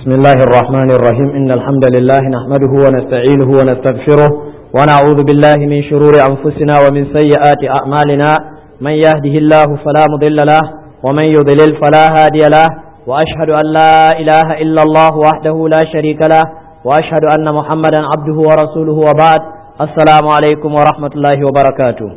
بسم الله الرحمن الرحيم إن الحمد لله نحمده ونستعينه ونستغفره ونعوذ بالله من شرور أنفسنا ومن سيئات أعمالنا من يهده الله فلا مضل له ومن يضلل فلا هادي له وأشهد أن لا إله إلا الله وحده لا شريك له وأشهد أن محمدا عبده ورسوله وبعد السلام عليكم ورحمة الله وبركاته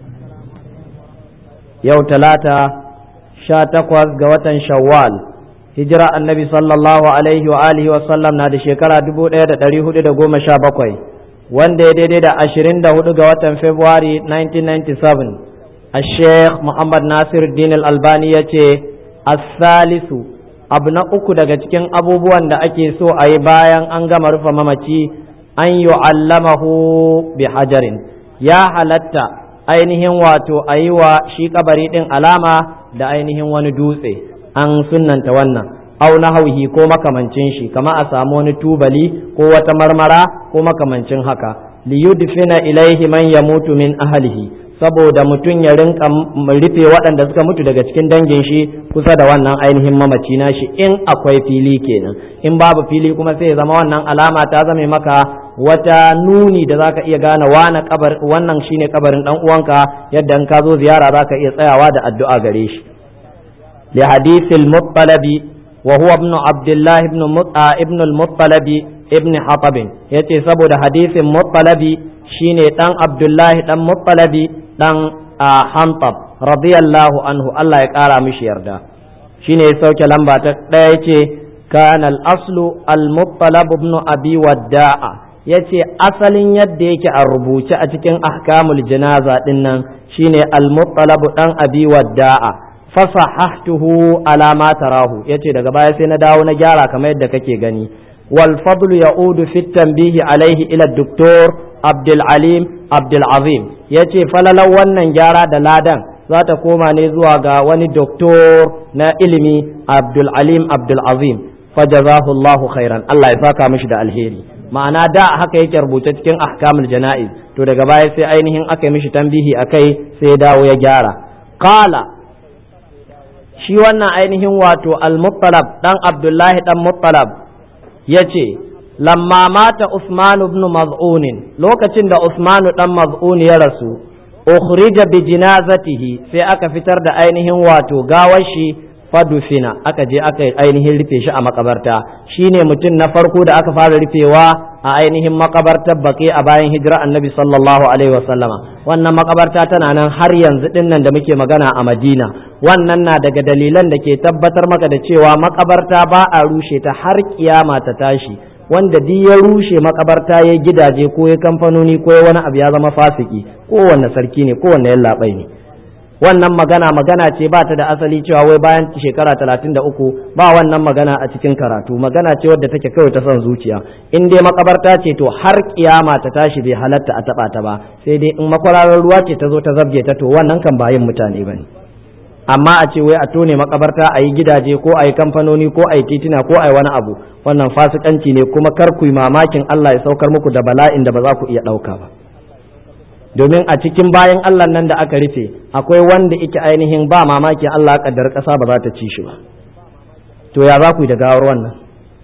يوم ثلاثة شاتقوز قوة شوال hijira annabi sallallahu alaihi wa alihi wa sallam na da shekara 1417 wanda ya daidai da 24 ga watan February 1997 al-Sheikh Muhammad Nasiruddin al-Albani yace as-salisu abu na uku daga cikin abubuwan da ake so a yi bayan an gama rufe mamaci an yu'allamahu bi hajarin ya halatta ainihin wato a yi wa shi kabari din alama da ainihin wani dutse an sunnanta wannan au nahwihi ko makamancin shi kama a samu wani tubali ko wata marmara ko makamancin haka li yudfina ilaihi man yamutu min ahlihi saboda mutum ya rinka rufe waɗanda suka mutu daga cikin dangin shi kusa da wannan ainihin mamaci na shi in akwai fili kenan in babu fili kuma sai ya zama wannan alama ta zame maka wata nuni da zaka iya gane wannan shine kabarin dan uwanka yadda in ka zo ziyara zaka iya tsayawa da addu'a gare shi لحديث المطلب وهو ابن عبد الله ابن المطلب ابن حطب yace saboda hadisin muttalabi shine dan Abdullahi dan muttalabi dan Hantab radiyallahu anhu Allah ya kara mishi yarda shine ya sauke lamba ta daya yace kana al-aslu al-muttalab ibn abi wadda'a yace asalin yadda yake a rubuce a cikin ahkamul janaza dinnan shine al-muttalab dan abi wadda'a fasahahtuhu ala ma tarahu yace daga baya sai na dawo na gyara kamar yadda kake gani wal fadl yaudu fi tanbihi alaihi ila doktor Abdul Alim Abdul Azim yace falalan wannan gyara da ladan za ta koma ne zuwa ga wani doktor na ilimi Abdul Alim Abdul Azim fajazahu Allahu khairan Allah ya saka mishi da alheri ma'ana da haka yake rubuce cikin ahkamul janaiz to daga baya sai ainihin aka yi mishi tambihi akai sai ya dawo ya gyara qala shi wannan ainihin wato al-muttalab dan Abdullahi dan muttalab yace lamma mata Usman ibn Maz'un lokacin da Usman dan Maz'un ya rasu ukhrija bi jinazatihi sai aka fitar da ainihin wato gawar shi fadufina aka je aka ainihin rufe shi a makabarta shine mutum na farko da aka fara rufewa a ainihin makabartar Baqi a bayan hijira Annabi sallallahu alaihi wasallama wannan makabarta tana nan har yanzu dinnan da muke magana a Madina wannan na daga dalilan da ke tabbatar maka da cewa makabarta ba a rushe ta har kiyama ta tashi wanda duk ya rushe makabarta ya gidaje ko ya kamfanoni ko ya wani abu ya zama fasiki kowanne sarki ne kowanne yallaɓai ne wannan magana ce ba ta da asali cewa wai bayan shekara 33 ba wannan magana a cikin karatu magana ce wadda take kawai ta son zuciya in dai makabarta ce to har kiyama ta tashi bai halatta a taba ta ba sai dai in makwararar ruwa ce ta zo ta zabge ta to wannan kan ba yin mutane bane amma a ce wai a tone makabarta a yi gidaje ko a yi kamfanoni ko a yi titina ko a yi wani abu wannan fasikanci ne kuma kar ku yi mamakin Allah ya saukar muku da bala'in da ba za ku iya ɗauka ba domin a cikin bayan Allah nan da aka rufe akwai wanda yake ainihin ba mamaki Allah kaddar ƙasa ba za ta ci shi ba to ya za ku yi da gawar wannan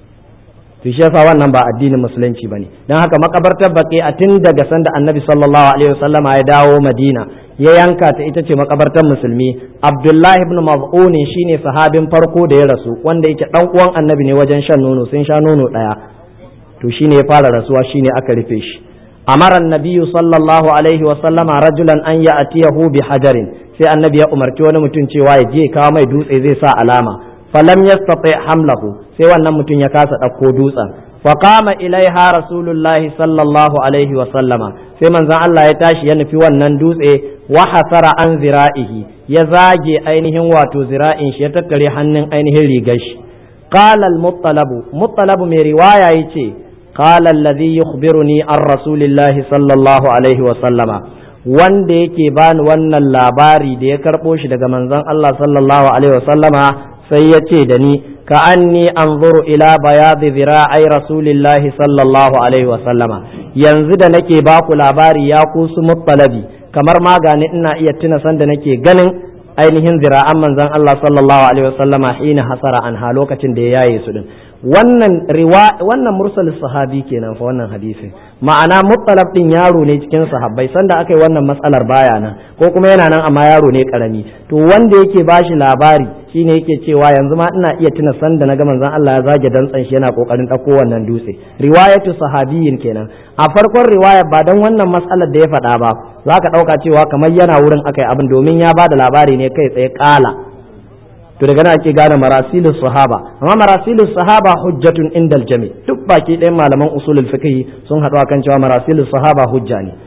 to shi yasa wannan ba addinin musulunci bane dan haka makabartar Baqi a tun daga sanda Annabi sallallahu alaihi wasallam ya dawo Madina ya yanka ta ita ce makabartar musulmi Abdullahi ibn Maz'un shine sahabin farko da ya rasu wanda yake dan uwan Annabi ne wajen shan nono sun sha nono daya to shine ya fara rasuwa shine aka rufe shi أمر النبي صلى الله عليه وسلم رجلا أن يأتيه بحجر sai annabi ya umarci wani mutum cewa ya je kawo mai dutse zai sa alama falam yastati hamlahu sai wannan mutum ya kasa ɗauko dutsen fa qama ilaiha rasulullahi sallallahu alaihi wa sallama sai manzon Allah ya tashi ya nufi wannan dutse wa hasara an zira'ihi ya zage ainihin wato zira'in shi ya tattare hannun ainihin rigar shi qala al-muttalab mai riwaya yace قال الذي يخبرني عن رسول الله صلى الله عليه وسلم wanda yake bani wannan labari da ya karbo shi daga manzon Allah sallallahu alaihi wasallama sai ya ce da ni ka anni anzuru ila bayadi zira'i rasulillahi sallallahu alaihi wasallama yanzu da nake baku labari ya kusu muttalabi kamar magani ina iya tuna sanda nake ganin ainihin zira'an manzon Allah sallallahu alaihi wasallama hina hasara anha lokacin da ya yaye su din wannan mursal sahabi kenan fa wannan hadisin, ma'ana muttalab din yaro ne cikin sahabbai sanda aka yi wannan matsalar baya nan ko kuma yana nan amma yaro ne karami, to wanda yake bashi labari shine yake cewa yanzu ma ina iya tuna sanda na ga manzon Allah ya zage dantsan shi yana kokarin dauko wannan dutse. Riwayatu sahabiyin kenan. A farkon riwaya ba dan wannan matsalar da ya faɗa ba zaka dauka cewa kamar yana wurin akai abin domin ya bada labari ne kai tsaye kala. To daga nan ake gane marasilus sahaba, amma marasilus sahaba hujjatun indal jami', duk baki ɗayan malaman usulul fiqh sun haɗu akan cewa marasilus sahaba hujja ne.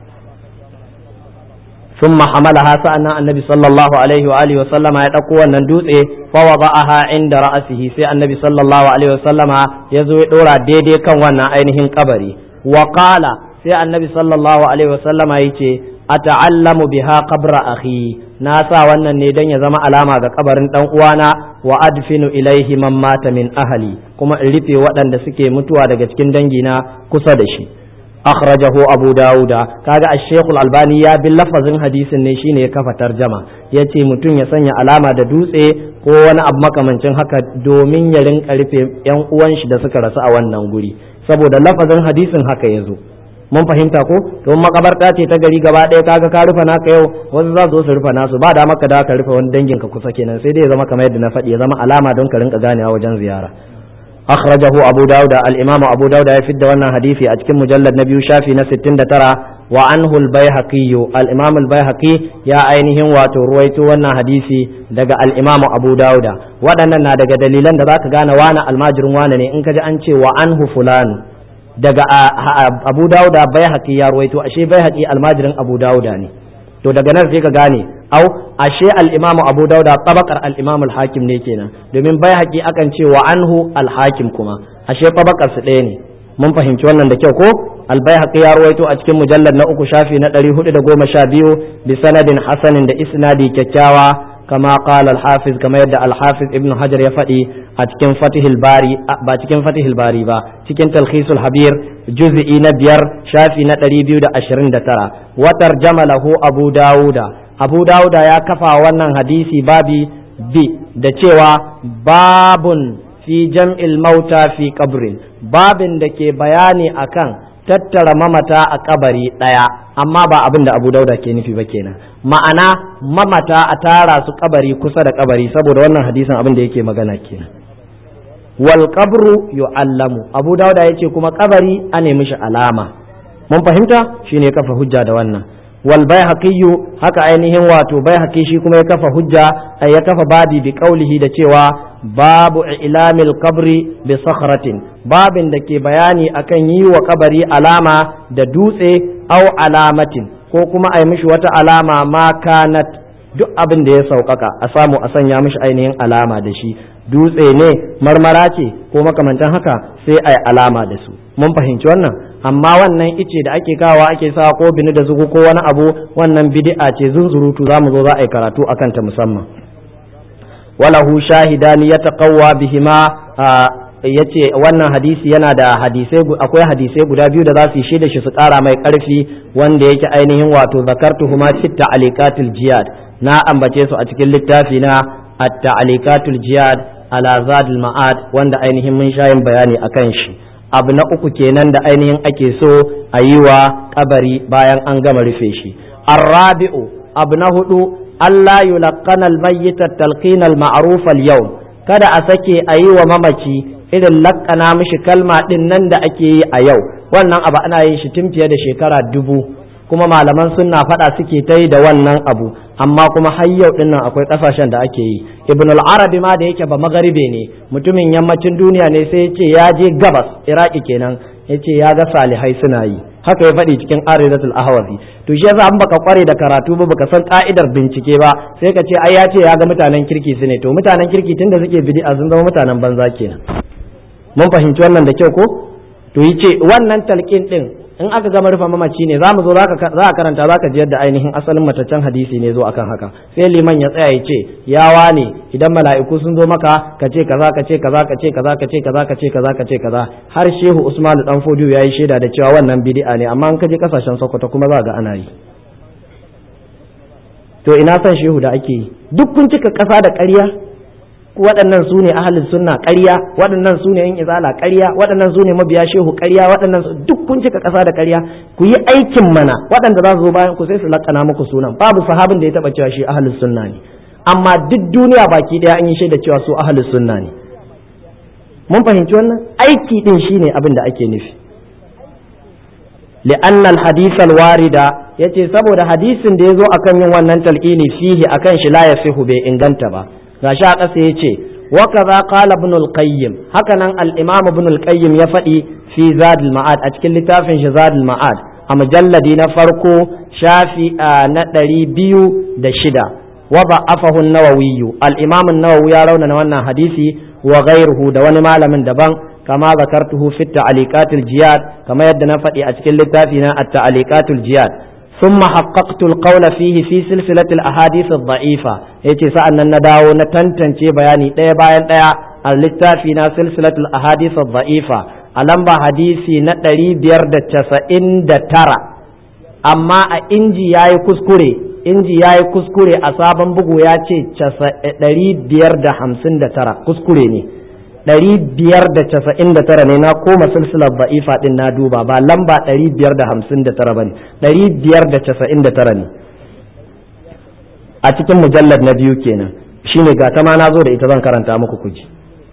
ثم حملها سألنا النبي صلى الله عليه وآله وسلم يتقوى الندوث فوضعها عند رأسه سي النبي صلى الله عليه وسلم يزوي دورا ديدي كان وانا اينهن قبري وقال سي النبي صلى الله عليه وسلم يتي أتعلم بها قبر أخي ناسا وانا ندن يزم علامة قبر تنقوانا وأدفن إليه من مات من أهلي كما اللي وأن دسكي متوى دقتكين دنجينا كسدشي أخرجه أبو داود كاغا الشيخ الألباني يا باللفظ حديث نشين يكفى ترجمة يتي متون يسني علامة دوسي ko wani abu makamancin haka domin ya rinka rufe yan uwan shi da suka rasu a wannan guri saboda lafazin hadisin haka yazo mun fahimta ko to makabarta ce ta gari gaba ɗaya kaga ka rufe naka yau wasu za su rufe nasu ba da maka da ka rufe wani dangin ka kusa kenan sai dai ya zama kamar yadda na faɗi ya zama alama don ka rinka ganewa wajen ziyara. أخرجه أبو داود الإمام أبو داود يفد وانا حديثي أتكم مجلد نبي شافي نستين ترى وعنه البيهقي الإمام البيهقي يا أينهم واترويت وانا حديثي دقى الإمام أبو داود ودنا دقى دليلا دقى كان وانا الماجر وانا إنك جأنشي وعنه فلان دقى أبو داود بيهقي يا رويت أشي بيهقي الماجر أبو داود to daga nan sai ka gane au ashe al-imamu Abu Dawud tabaqar al-imam al-Hakim ne kenan domin bai haƙi akan ce wa anhu al-Hakim kuma ashe tabaqar su ɗaya ne mun fahimci wannan da kyau ko al-Baihaqi ya rawaito a cikin mujallad na 3 shafi na 412 bi sanadin hasanin da isnadi kyakkyawa kama qala al-Hafiz kama yadda al-Hafiz Ibn Hajar ya faɗi a cikin Fathul Bari ba cikin Fathul Bari ba cikin Talkhisul Habir juz'i na 5 shafi na 229 wa tarjama lahu Abu Dawuda ya kafa wannan hadisi babi bi da cewa babun fi jam'il mauta fi qabrin babin da ke bayani akan tattara mamata a kabari daya amma ba abin da Abu Dawuda ke nufi ba kenan ma'ana mamata a tara su kabari kusa da kabari saboda wannan hadisin abin da yake magana kenan wal qabru yu'allamu Abu Dawuda yace kuma kabari a nemi shi alama mun fahimta shine kafa hujja da wannan wal baihaqi haka ainihin wato baihaqi shi kuma ya kafa hujja ya kafa babi bi qaulihi da cewa babu ilamil qabri bi sakhratin babin da ke bayani akan yi wa kabari alama da dutse au alamatin ko kuma a yi mishi wata alama ma kanat duk abin da ya sauƙaƙa a samu a sanya mishi ainihin alama da shi dutse ne marmara ce ko makamantan haka sai a yi alama da su mun fahimci wannan amma wannan ice da ake kawa ake sa ko bini da zugu ko wani abu wannan bid'a ce zunzurutu zamu zo za a yi karatu akan ta musamman walahu shahidani yataqawwa bihima yace wannan hadisi yana da hadisai akwai hadisai guda biyu da za su yi da shi su ƙara mai ƙarfi wanda yake ainihin wato zakartuhuma fi ta'alikatul jihad na ambace su a cikin littafi na at-ta'alikatul jihad ala zadul ma'ad wanda ainihin mun shayin bayani akan shi abu na uku kenan da ainihin ake so a yi wa kabari bayan an gama rufe shi arrabi'u abu na hudu Allah yulaqqana al-mayyit at-talqin al-ma'ruf al-yawm kada a sake a yi wa mamaci irin lakkana mishi kalma din nan da ake yi a yau wannan abu ana yin shi tun fiye da shekara 1000 kuma malaman sunna faɗa suke ta yi da wannan abu amma kuma har yau din nan akwai ƙasashen da ake yi ibn al-arabi ma da yake ba magaribe ne mutumin yammacin duniya ne sai ya ce ya je gabas iraki kenan ya ce ya ga salihai suna yi haka ya faɗi cikin aridatul ahwazi to shi yasa an baka kware da karatu ba baka san ka'idar bincike ba sai ka ce ai ya ce ya ga mutanen kirki su ne to mutanen kirki tunda suke bid'a sun zama mutanen banza kenan mun fahimci wannan da kyau ko to yace wannan talqin din in aka gama rufa mamaci ne za mu zo za a karanta za ka ji yadda ainihin asalin mataccen hadisi ne zo akan haka sai liman ya tsaya ya ce yawa ne idan mala'iku sun zo maka ka ce kaza ka ce kaza ka ce kaza ka ce kaza ka ce kaza ka ce kaza har shehu usman dan fodiyo yayi shaida da cewa wannan bid'a ne amma in ka je kasashen sokoto kuma za ga ana yi to ina san shehu da ake yi duk kun cika kasa da ƙarya waɗannan su ne ahlus sunna ƙarya, waɗannan su ne yan izala ƙarya, waɗannan su ne mabiya shehu ƙarya, waɗannan duk kun cika ƙasa da ƙarya. Ku yi aikin mana, waɗanda za su zo bayan ku sai su lakana muku sunan. Babu sahabin da ya taɓa cewa shi ahlus sunna ne, amma duk duniya baki ɗaya an yi shaida cewa su ahlus sunna ne. Mun fahimci wannan? Aiki din shine abin da ake nufi. li'anna al-hadith al-warida yace saboda hadisin da yazo akan yin wannan talqini fihi akan shi la yasihu bai inganta ba. Gashi a ƙasa yace wa kaza qala ibn al-qayyim, haka nan al-imam ibn al-qayyim ya faɗi fi zad al-ma'ad a cikin littafin shi zad al-ma'ad a mujalladi na farko shafi na 206 wa da'afahu an-nawawi. al-imam an-nawawi ya raunana wannan hadisi wa ghayruhu da wani malamin daban kama zakartuhu fi ta'liqatil jiyad, kama yadda na faɗi a cikin littafi na at-ta'liqatul jiyad. thumma haqqaqtu al-qawla fihi fi silsilatil ahadith ad-da'ifa, yace sa'annan na dawo na tantance bayani ɗaya bayan ɗaya a littafi na silsilatul ahadith ad-da'ifa a lamba hadisi na 599, amma a inji yayi kuskure a sabon bugu ya ce 559, kuskure ne. 599 ne, na koma silsilar da'ifa din na duba, ba lamba 559 bane, 599 ne a cikin mujallad na biyu kenan. shine ga ta ma na zo da ita zan karanta muku kuji.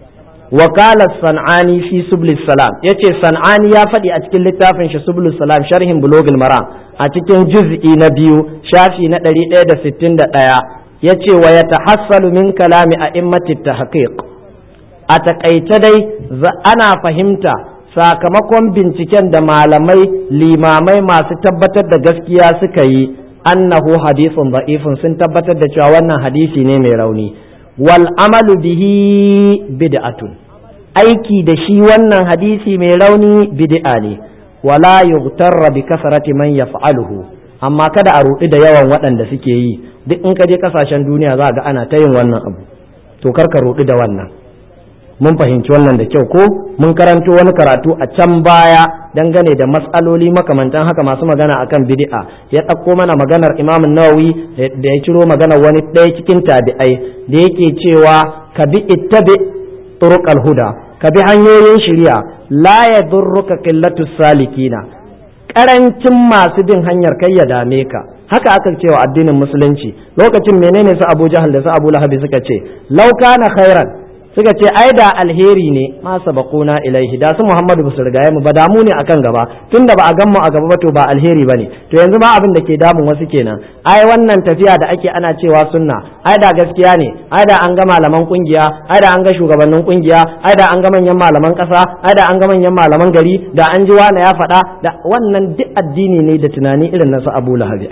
Wakala San'ani fi Sublis Salam, yace San'ani ya faɗi a cikin littafin shi Sublis Salam sharhin Bulugul Maram a cikin juz'i na 2 shafi na 161, yace wa yatahassalu min kalami a'immatit tahqiq. A takaice dai ana fahimta sakamakon binciken da malamai limamai masu tabbatar da gaskiya suka yi, annahu hadithun da'ifun, sun tabbatar da cewa wannan hadisi ne mai rauni. Wal amalu bihi bid'atun, aiki da shi wannan hadisi mai rauni bid'a ne. Wala yughtarra bi kasrati man yaf'aluhu, amma kada a rudi da yawan waɗanda suke yi. Duk in ka je kasashen duniya za ga ana ta yin wannan abu, to kar ka rudi da wannan. Mun fahimci wannan da kyau ko? Mun karanto wani karatu a can baya dangane da matsaloli makamantan haka masu magana akan bid'a. Ya ɗauko mana maganar Imam Nawawi da ya ciro maganar wani ɗaya cikin tabi'ai da yake cewa ka bi ittabi turuqal huda, ka bi hanyoyin shari'a, la yadurruka qillatu salikina, karancin masu bin hanyar kai ya dame ka. Haka aka cewa addinin musulunci lokacin menene su Abu Jahal da su Abu Lahab suka ce law kana khairan, suka ce ai da alheri ne ma sabaquna ilaihi, da su Muhammadu basu rigaye mu ba, damu ne akan gaba, tunda ba a gan mu a gaba ba to ba alheri bane. To yanzu ma abin da ke damun wasu kenan, ai wannan tafiya da ake ana cewa sunna, ai da gaskiya ne, ai da an ga malaman kungiya, ai da an ga shugabannin kungiya, ai da an ga manyan malaman kasa, ai da an ga manyan malaman gari, da an ji wani ya faɗa, da wannan duk addini ne da tunani irin na su Abu Lahab.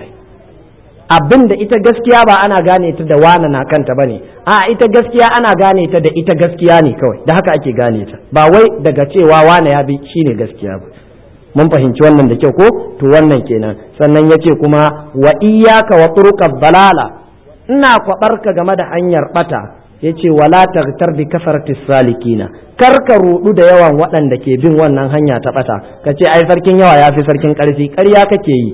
Abin da ita gaskiya ba ana gane ta da wana na kanta bane, a ita gaskiya ana gane ta da ita gaskiya ne kawai, da haka ake gane ta, ba wai daga cewa wana ya bi shine gaskiya ba. Mun fahimci wannan da kyau ko? To wannan kenan. Sannan yace kuma wa iyyaka wa turuqad dalala, ina kwabarka game da hanyar bata, yace wala taghtar bi kasratis salikina, kar ka rudu da yawan waɗanda ke bin wannan hanya ta bata, kace ai sarkin yawa yafi sarkin karfi, ƙarya kake yi.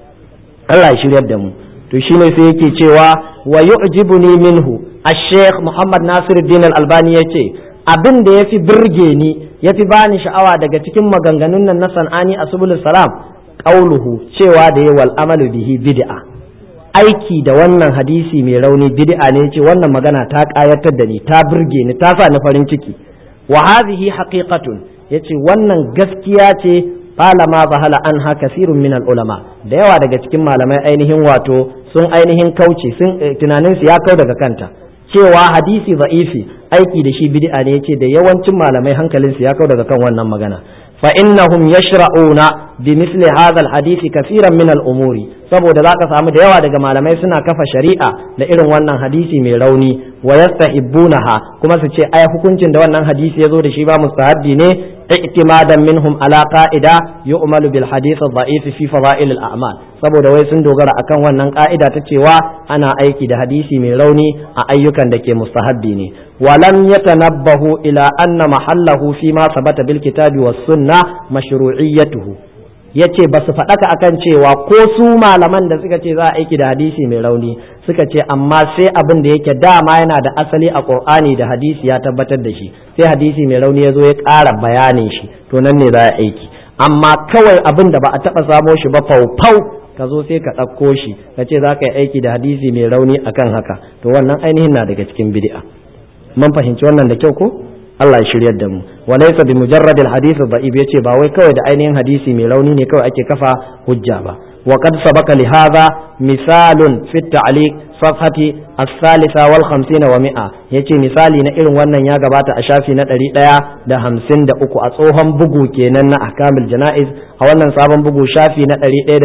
Allah ya shiryar da mu. To shine sai yake cewa wa yu'jibuni minhu Sheikh Muhammad Nasiruddin Al-Albani yace abin da yafi birge ni, yafi bani sha'awa daga cikin maganganun nan na San'ani a Subulus Salam, qauluhu, cewa da wal amalu bihi bid'a, aiki da wannan hadisi mai rauni bid'a ne. Yace wannan magana ta kayatar da ni, ta birge ni, ta sa ni farin ciki. Wa hadhihi haqiqatun, yace wannan gaskiya ce. Qala ma zahala anha kasirun min al-ulama, da yawa daga cikin malamai ainihin wato sun ainihin kauce, sun tunanin su ya kau daga kanta, cewa hadisi za'ifi aiki da shi bid'a ne. Yace da yawancin malamai hankalin su ya kau daga kan wannan magana. Fa innahum yashra'una bi misli hadha al-hadisi kaseeran min al-umuri, saboda zaka samu da yawa daga malamai suna kafa shari'a da irin wannan hadisi mai rauni, wa yastahibbunaha, kuma su ce ai hukuncin da wannan hadisi yazo da shi ba mustahabbi ne, i'timadan minhum ala qa'ida yu'malu bil hadith ad-da'if fi fada'il al-a'mal, saboda wai sun dogara akan wannan ka'ida ta cewa ana aiki da hadisi mai rauni a ayyukan da ke mustahabbi ne. Walam yatanabbahu ila anna mahallahu fi ma sabata bil kitabi was sunnah mashru'iyyatuhu, yace ba su faɗaka akan cewa ko su malaman da suka ce za a aiki da hadisi mai rauni suka ce amma sai abin da yake dama yana da asali a Qur'ani da hadisi ya tabbatar da shi, sai hadisi mai rauni ya zo ya ƙara bayanin shi, to nan ne za a aiki. Amma kawai abin da ba a taɓa samo shi ba faufau ka zo sai ka ɗauko shi ka ce za ka yi aiki da hadisi mai rauni akan haka, to wannan ainihin na daga cikin bid'a. Mun fahimci wannan da kyau ko? Allah ya shiryar da mu. Walaysa bi mujarradil hadith da'if, yace ba wai kawai da ainihin hadisi mai rauni ne kawai ake kafa hujja ba. Wa qad sabaka li hadha misalun fi at-ta'liq safhati as-salisa wal 50 wa 100, yace misali na irin wannan ya gabata a shafi na 153 a tsohon bugu kenan na ahkamul janaiz. A wannan sabon bugu shafi na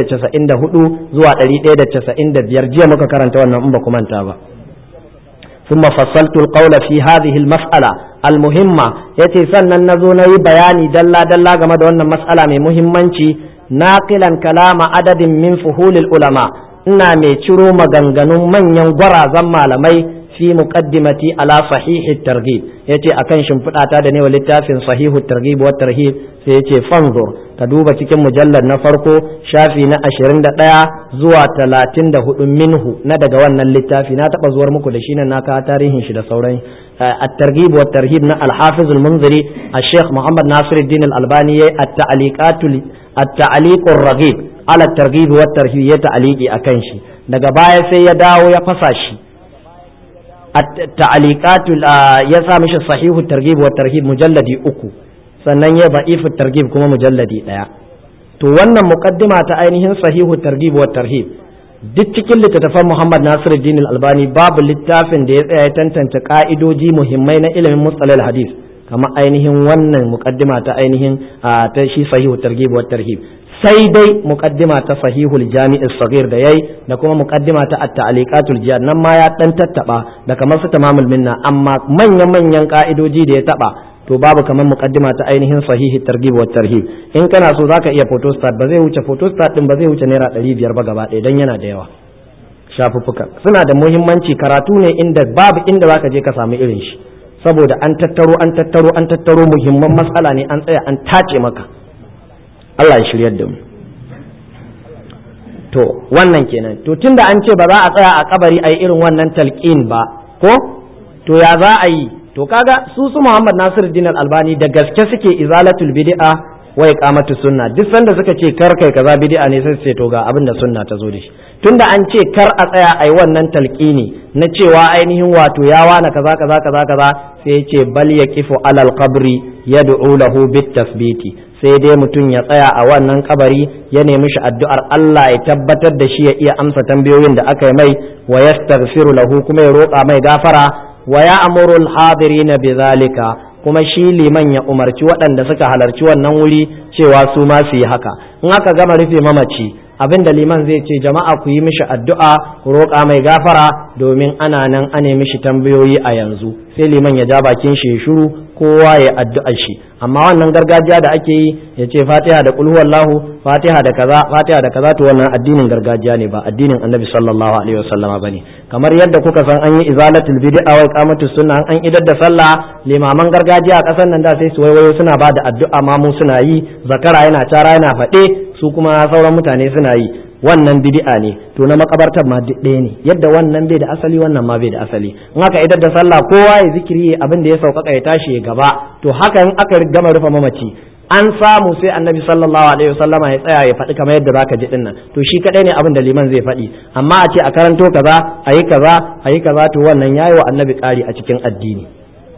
194 zuwa 195 jiya muka karanta wannan in ba ku manta ba. ثم فصلت القول في هذه المسألة المهمة، يتي سنن نزوني بياني دلا game da wannan mas'ala mai muhimmanci, naqilan kalama adadin min fuhulil ulama, ina mai ciro maganganun manyan gwarazan malamai fi muqaddimati ala sahih at-targhib, yace akan shimfidata da ne wa littafin sahih at-targhib wa tarhib, sai yace fanzur ka duba cikin mujallar na farko shafi na 21 zuwa 34 minhu na daga wannan littafi, na taba zuwar muku da shi nan na ka tarihin shi da sauran at-targhib wa tarhib na al-hafiz al-munziri al-sheikh Muhammad Nasiruddin al-Albani yayi at-ta'liq ar-raghib ala at-targhib wa tarhib ya ta'liqi akan shi, daga baya sai ya dawo ya fasa shi at-ta'liqat ya sa mishi sahihu at-targhib wa tarhib mujalladi 3, sannan ya ba'ifu targhib kuma mujalladi 1. to wannan muqaddima ta ainihin sahihu targhib wa tarhib duk cikin littattafan Muhammad Nasiruddin Al-Albani babu littafin da ya tsaya ya tantance ka'idoji muhimmai na ilimin mustalahil hadith kamar ainihin wannan muqaddima ta ainihin ta shi sahihu targhib wa tarhib, sai dai muqaddima ta sahihul jami'is saghir da yayi da kuma muqaddima ta at-ta'liqatul jihad, nan ma ya dan tattaba da kamar su tamamul minna, amma manyan ka'idoji da ya taba to babu kamar muqaddima ta ainihin sahihi targhib wa tarhib. In kana so zaka iya photostat, ba zai wuce photostat din ba zai wuce naira 500 ba gaba ɗaya dan yana da yawa. Shafuffuka suna da muhimmanci, karatu ne inda babu inda zaka je ka samu irin shi, saboda an tattaro muhimman matsala ne an tsaya an tace maka. Allah ya shiryar da mu. To wannan kenan. To tunda an ce ba za a tsaya a kabari ayi irin wannan talqin ba ko, to ya za a yi? To kaga su Muhammad Nasiruddin Al-Albani da gaske suke izalatul bid'a wa iqamatus sunna, duk sanda suka ce kar kai kaza bid'a ne sai su ce to ga abin da sunna ta zo da shi. Tunda an ce kar a tsaya ai wannan talqini na cewa ainihin wato ya wana kaza sai ya ce bal yaqifu alal qabri yad'u lahu bit tasbiti, sai dai mutum ya tsaya a wannan kabari ya nemi shi addu'ar Allah ya tabbatar da shi ya iya amsa tambayoyin da aka yi mai, wa yastaghfiru lahu kuma ya roƙa mai gafara, wa ya'muru al-hadirina bidhalika, kuma shi liman ya umarci waɗanda suka halarci wannan wuri cewa su ma su yi haka. In aka gama rufe mamaci, abinda liman zai ce jama'a ku yi mishi addu'a ku roƙa mai gafara domin ana nan ane mishi tambayoyi a yanzu, sai liman ya ja bakin shi ya shiru kowa ya addu'a shi. Amma wannan gargajiya da ake yi ya ce fatiha da qul huwallahu, fatiha da kaza, to wannan addinin gargajiya ne, ba addinin annabi sallallahu alaihi wasallama bane. Kamar yadda kuka san an yi izalatul bid'a wa iqamatus sunna, an idar da sallah limaman gargajiya a ƙasar nan da sai su waiwayo suna ba da addu'a ma mu suna yi, zakara yana cara yana faɗe, su kuma sauran mutane suna yi, wannan bid'a ne. To na makabartar ma duk ɗaya ne, yadda wannan bai da asali wannan ma bai da asali. In aka idar da sallah kowa ya zikiri abin da ya sauƙaƙa ya tashi ya gaba, to haka in aka gama rufe mamaci an samu sai annabi sallallahu alaihi wasallama ya tsaya ya faɗi kamar yadda zaka ji dinnan, to shi kadai ne abin da liman zai faɗi. Amma a ce a karanto kaza ayi kaza to wannan yayi wa annabi ƙari a cikin addini.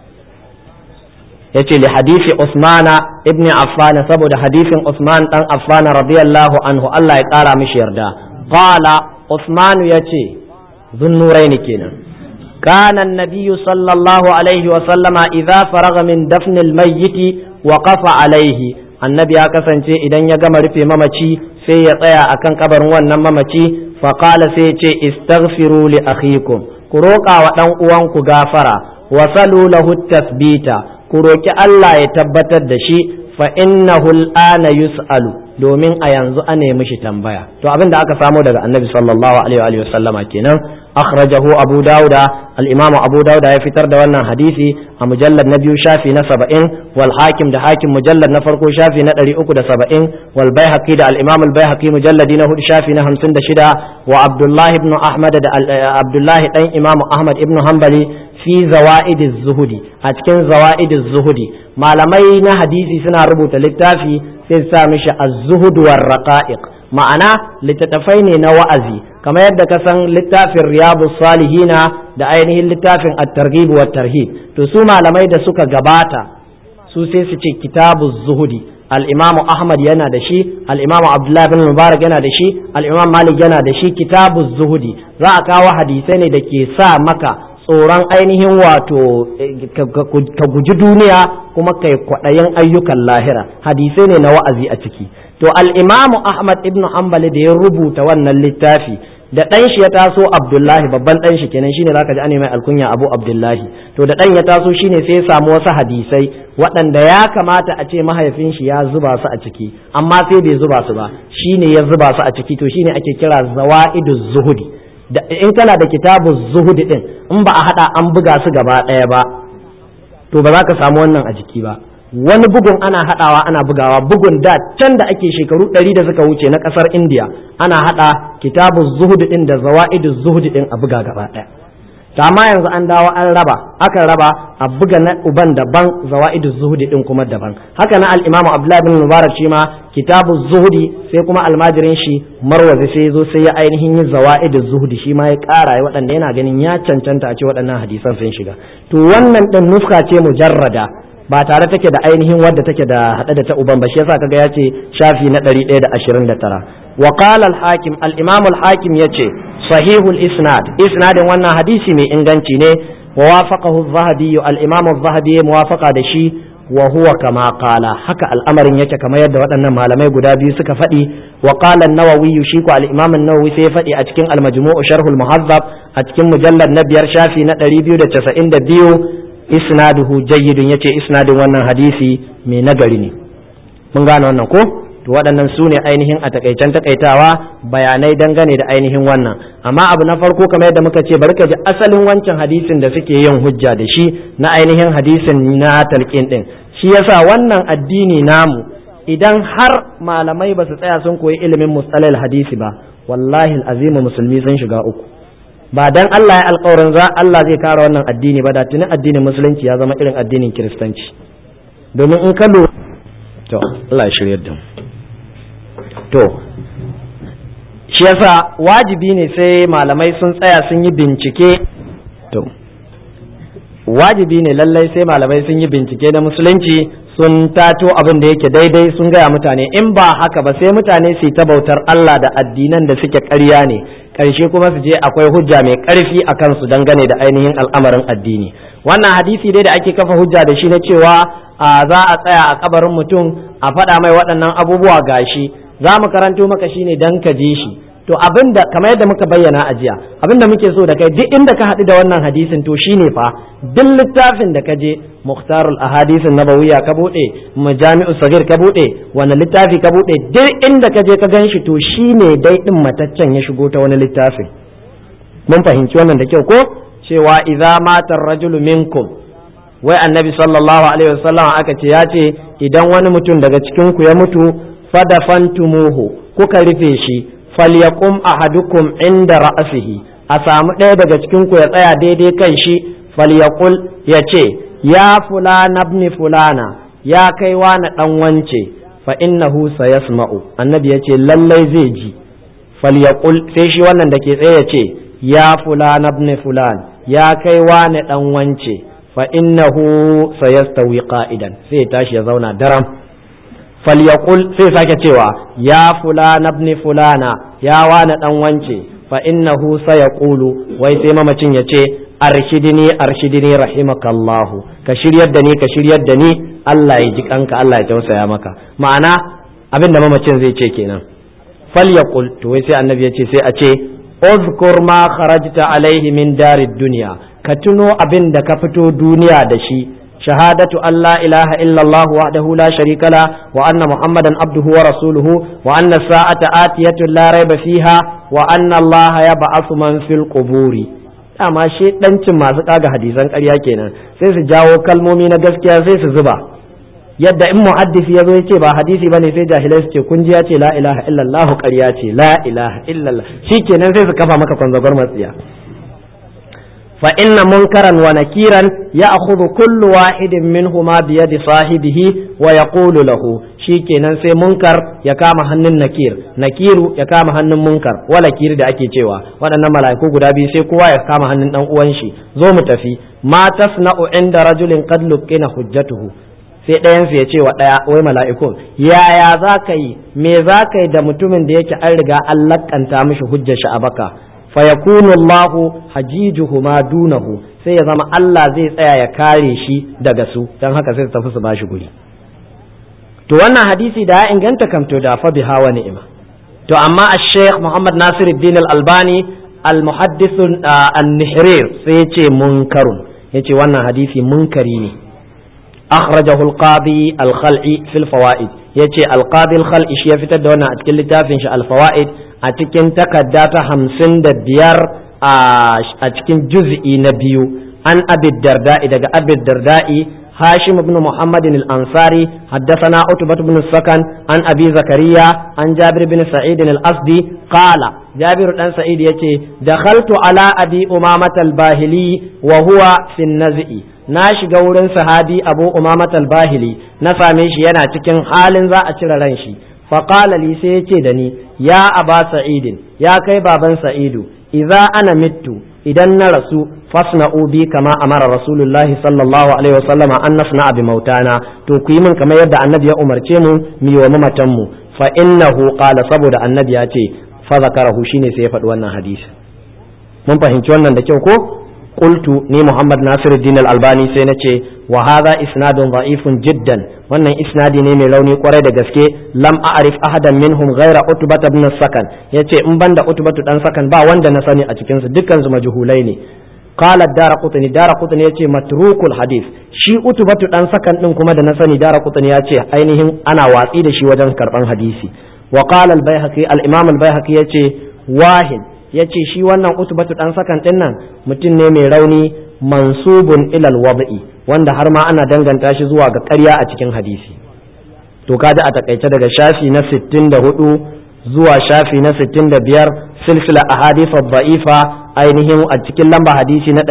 yace li hadisi Usmana ibn Affan, saboda hadisin Usman dan Affan radiyallahu anhu Allah ya kara mishi yarda. Qala Usman yace zunnurain kenan, kana an-nabiy sallallahu alaihi wa sallama idza faraga min dafn al-mayyit waqafa alaihi, annabi ya kasance idan ya gama rufe mamaci sai ya tsaya akan kabarin wannan mamaci, fa qala sai yace istaghfiru li akhikum, ku roƙa wa dan uwanku gafara, wasalu lahu tasbita, ku roki Allah ya tabbatar da shi, fa innahu al'ana yus'alu, domin a yanzu a nemi shi tambaya. To abin da aka samo daga annabi sallallahu alaihi wa sallama kenan. akhrajahu Abu Dawuda al-Imam Abu Dawuda ya fitar da wannan hadisi a mujallad na biyu shafi na 70 wal Hakim da Hakim mujallad na farko shafi na 370 wal Baihaqi da al-Imam al-Baihaqi mujalladi na 4 shafi na 56 wa Abdullah ibn Ahmad da Abdullah dan Imam Ahmad ibn Hanbali fi zawaid az-zuhdi a cikin zawaid az-zuhdi malamai na hadisi suna rubuta littafi sai sa mishi az-zuhd war raqa'iq ma'ana littattafai ne na wa'azi kamar yadda ka san littafin riyadus salihina da ainihin littafin at-targhib wat tarhib to su malamai da suka gabata su sai su ce kitabuz zuhdi al-imamu ahmad yana da shi al-imamu abdullah bin mubarak yana da shi al-imam malik yana da shi kitabuz zuhdi za a kawo hadisai ne da ke sa maka tsoron ainihin wato ka guji duniya kuma kai kwaɗayin ayyukan lahira hadisai ne na wa'azi a ciki to al-imamu ahmad ibn hanbali da ya rubuta wannan littafi da ɗan shi ya taso abdullahi babban ɗan shi kenan shine zaka ji an mai alkunya abu abdullahi to da ɗan ya taso shine sai ya samu wasu hadisai waɗanda ya kamata a ce mahaifin shi ya zuba su a ciki amma sai bai zuba su ba shine ya zuba su a ciki to shine ake kira zawaiduz zuhudi in kana da kitabuz zuhudi din in ba a hada an buga su gaba ɗaya ba to ba za ka samu wannan a jiki ba wani bugun ana hadawa ana bugawa bugun da can da ake shekaru 100 da suka wuce na kasar India ana hada kitabuz zuhud din da zawaiduz zuhud din a buga gaba daya amma yanzu an dawo an raba akan raba a buga na uban daban zawaiduz zuhud din kuma daban haka na al-Imam Abdullah bin Mubarak shi ma kitabuz zuhud sai kuma almajirin shi Marwazi sai yazo sai ya ainihin yin zawaiduz zuhud shi ma ya kara waɗanda yana ganin ya cancanta a ce waɗannan hadisan sun shiga to wannan din nuska ce mujarrada ba tare take da ainihin wadda take da hada da ta uban ba shi yasa kaga yace shafi na 129 wa qala al-hakim al-imam al-hakim yace sahihul isnadin wannan hadisi mai inganci ne wa wafaqahu az-zahabi al-imam az-zahabi muwafaqa da shi wa huwa kama qala haka al'amarin yake kamar yadda waɗannan malamai guda biyu suka faɗi wa qala an-nawawi shi ko al-imam an-nawawi sai ya faɗi a cikin al-majmu' sharh al-muhazzab a cikin mujallad na 5 shafi na 292 isnaduhu jayyidun yace isnadin wannan hadisi mai nagari ne mun gane wannan ko to waɗannan su ne ainihin a takaicen takaitawa bayanai dangane da ainihin wannan amma abu na farko kamar yadda muka ce bari ka ji asalin wancan hadisin da suke yin hujja da shi na ainihin hadisin na talqin din shi yasa wannan addini namu idan har malamai ba su tsaya sun koyi ilimin mustalahil hadisi ba wallahi azimu musulmi sun shiga uku ba dan Allah ya alƙawarin za Allah zai kare wannan addini ba da tuni addinin musulunci ya zama irin addinin kiristanci domin in ka lura to Allah ya shiryar da mu to shi yasa wajibi ne sai malamai sun tsaya sun yi bincike to wajibi ne lallai sai malamai sun yi bincike na musulunci sun tato abin da yake daidai sun gaya mutane in ba haka ba sai mutane su ta bautar Allah da addinan da suke ƙarya ne ƙarshe kuma su je akwai hujja mai ƙarfi a kansu dangane da ainihin al'amarin addini wannan hadisi dai da ake kafa hujja da shi na cewa za a tsaya a kabarin mutum a faɗa mai waɗannan abubuwa gashi za mu karanto maka shine dan ka je shi to abinda kamar yadda muka bayyana a jiya abinda muke so da kai duk inda ka haɗu da wannan hadisin to shine fa duk littafin da ka je mukhtarul ahadisin nabawiyya ka bude majami'u sagir ka bude wani littafi ka bude duk inda ka je ka ganshi to shine dai din mataccen ya shigo ta wani littafin mun fahimci wannan da kyau ko cewa idza mata ar-rajulu minkum wai annabi sallallahu alaihi wasallam aka ce ya ce idan wani mutum daga cikin ku ya mutu fadafantumuhu kuka rufe shi falyaqum ahadukum inda ra'sihi a samu ɗaya daga cikin ku ya tsaya daidai kan shi falyaqul ya ce ya fulana ibn fulana ya kai wani dan wance fa innahu sayasma'u annabi ya ce lallai zai ji falyaqul sai shi wannan da ke tsaye ya ce ya fulana ibn fulan ya kai wani dan wance fa innahu sayastawi qa'idan sai ya tashi ya zauna daram falyaqul sai sake cewa ya fulana ibn fulana ya wani dan wance fa innahu sayaqulu wai sai mamacin ya ce arshidini rahimakallahu ka shiryar da ni Allah ya ji kanka Allah ya tausaya maka ma'ana abin da mamacin zai ce kenan falyaqul to wai sai annabi ya ce sai a ce uzkur ma kharajta alaihi min darid dunya ka tuno abin da ka fito duniya da shi shahadatu an la ilaha illa Allah wahdahu la sharika la wa anna muhammadan abduhu wa rasuluhu wa anna sa'ata atiyatun la rayba fiha wa anna Allah yab'athu man fil quburi. Dama shedancin masu kaga hadisan ƙarya kenan, sai su jawo kalmomi na gaskiya sai su zuba, yadda in muhaddisi ya zo ya ce ba hadisi bane sai jahilai su ce kun ji ya ce la ilaha illallah ƙarya ce la ilaha illallah, shikenan sai su kafa maka kwanzagwar matsiya. fa inna munkaran wa nakiran ya'khudhu kullu wahidin minhuma bi yadi sahibihi wa yaqulu lahu, shikenan sai munkar ya kama hannun nakiru ya kama hannun munkar, wala kiri da ake cewa waɗannan mala'iku guda biyu sai kowa ya kama hannun dan uwan shi, zo mu tafi. ma tasna'u inda rajulin qad luqina hujjatuhu, sai ɗayansu ya ce wa ɗaya, wai mala'ikun, yaya za ka yi, me za ka yi da mutumin da yake an riga an lakanta mishi hujjar shi a baka, fa yakunu Allahu hajijuhu ma dunahu, sai ya zama Allah zai tsaya ya kare shi daga su, don haka sai su tafi su bashi guri. To wannan hadisi da ya inganta kam to da fa biha wa ni'ima. To amma Sheikh Muhammad Nasiruddin Al-Albani al-muhaddith an-Nihrir sai ya ce munkarun, yace wannan hadisi munkari ne. أخرجه القاضي الخلعي في الفوائد، يتي القاضي الخلعي شيء في تدونا أتكلم تافنش الفوائد أتكلم تكدات 55 أتكلم جزئي نبيو عن أبي الدرداء دقى أبي الدرداء هاشم بن محمد الأنصاري حدثنا عتبة بن السكن عن أبي زكريا عن جابر بن سعيد الأسدي قال جابر بن سعيد يتي دخلت على أبي أمامة الباهلي وهو في النزئ، na shiga wurin sahabi Abu Umamat al-Bahili na same shi yana cikin halin za a cire ran shi, fa qala li, sai yace da ni, ya Aba Sa'idin, ya kai baban Sa'idu, idza ana mittu, idan na rasu, fasna'u bi kama amara Rasulullahi sallallahu alaihi wasallam an nasna'a bi mautana, to ku yi min kamar yadda annabi ya umarce mu mu yi wa mamatan mu, fa innahu qala, saboda annabi ya ce, fa zakarahu, shine sai ya faɗi wannan hadisi. Mun fahimci wannan da kyau ko? قلت ني محمد ناصر الدين الألباني سينتي وهذا إسناد ضعيف جدا، وأن إسنادي ني ملوني قرية دقسكي لم أعرف أحدا منهم غير عتبة بن السكن، يتي مبند عتبة بن السكن با وند نساني أتكنس دكنز مجهولين. قال الدارقطني يتي متروك الحديث، شي عتبة بن السكن نكما نساني دارقطني يتي أينهم أنا واسيد شي وجن كربان حديثي. وقال البيهقي الإمام البيهقي يتي واحد، yace shi wannan utubatu dan sakan din nan mutum ne mai rauni mansubun ilal wad'i, wanda har ma ana danganta shi zuwa ga ƙarya a cikin hadisi. To kaji a takaice daga shafi na 64 zuwa shafi na 65 silsila ahadith ad-da'ifa ainihin a cikin lamba hadisi na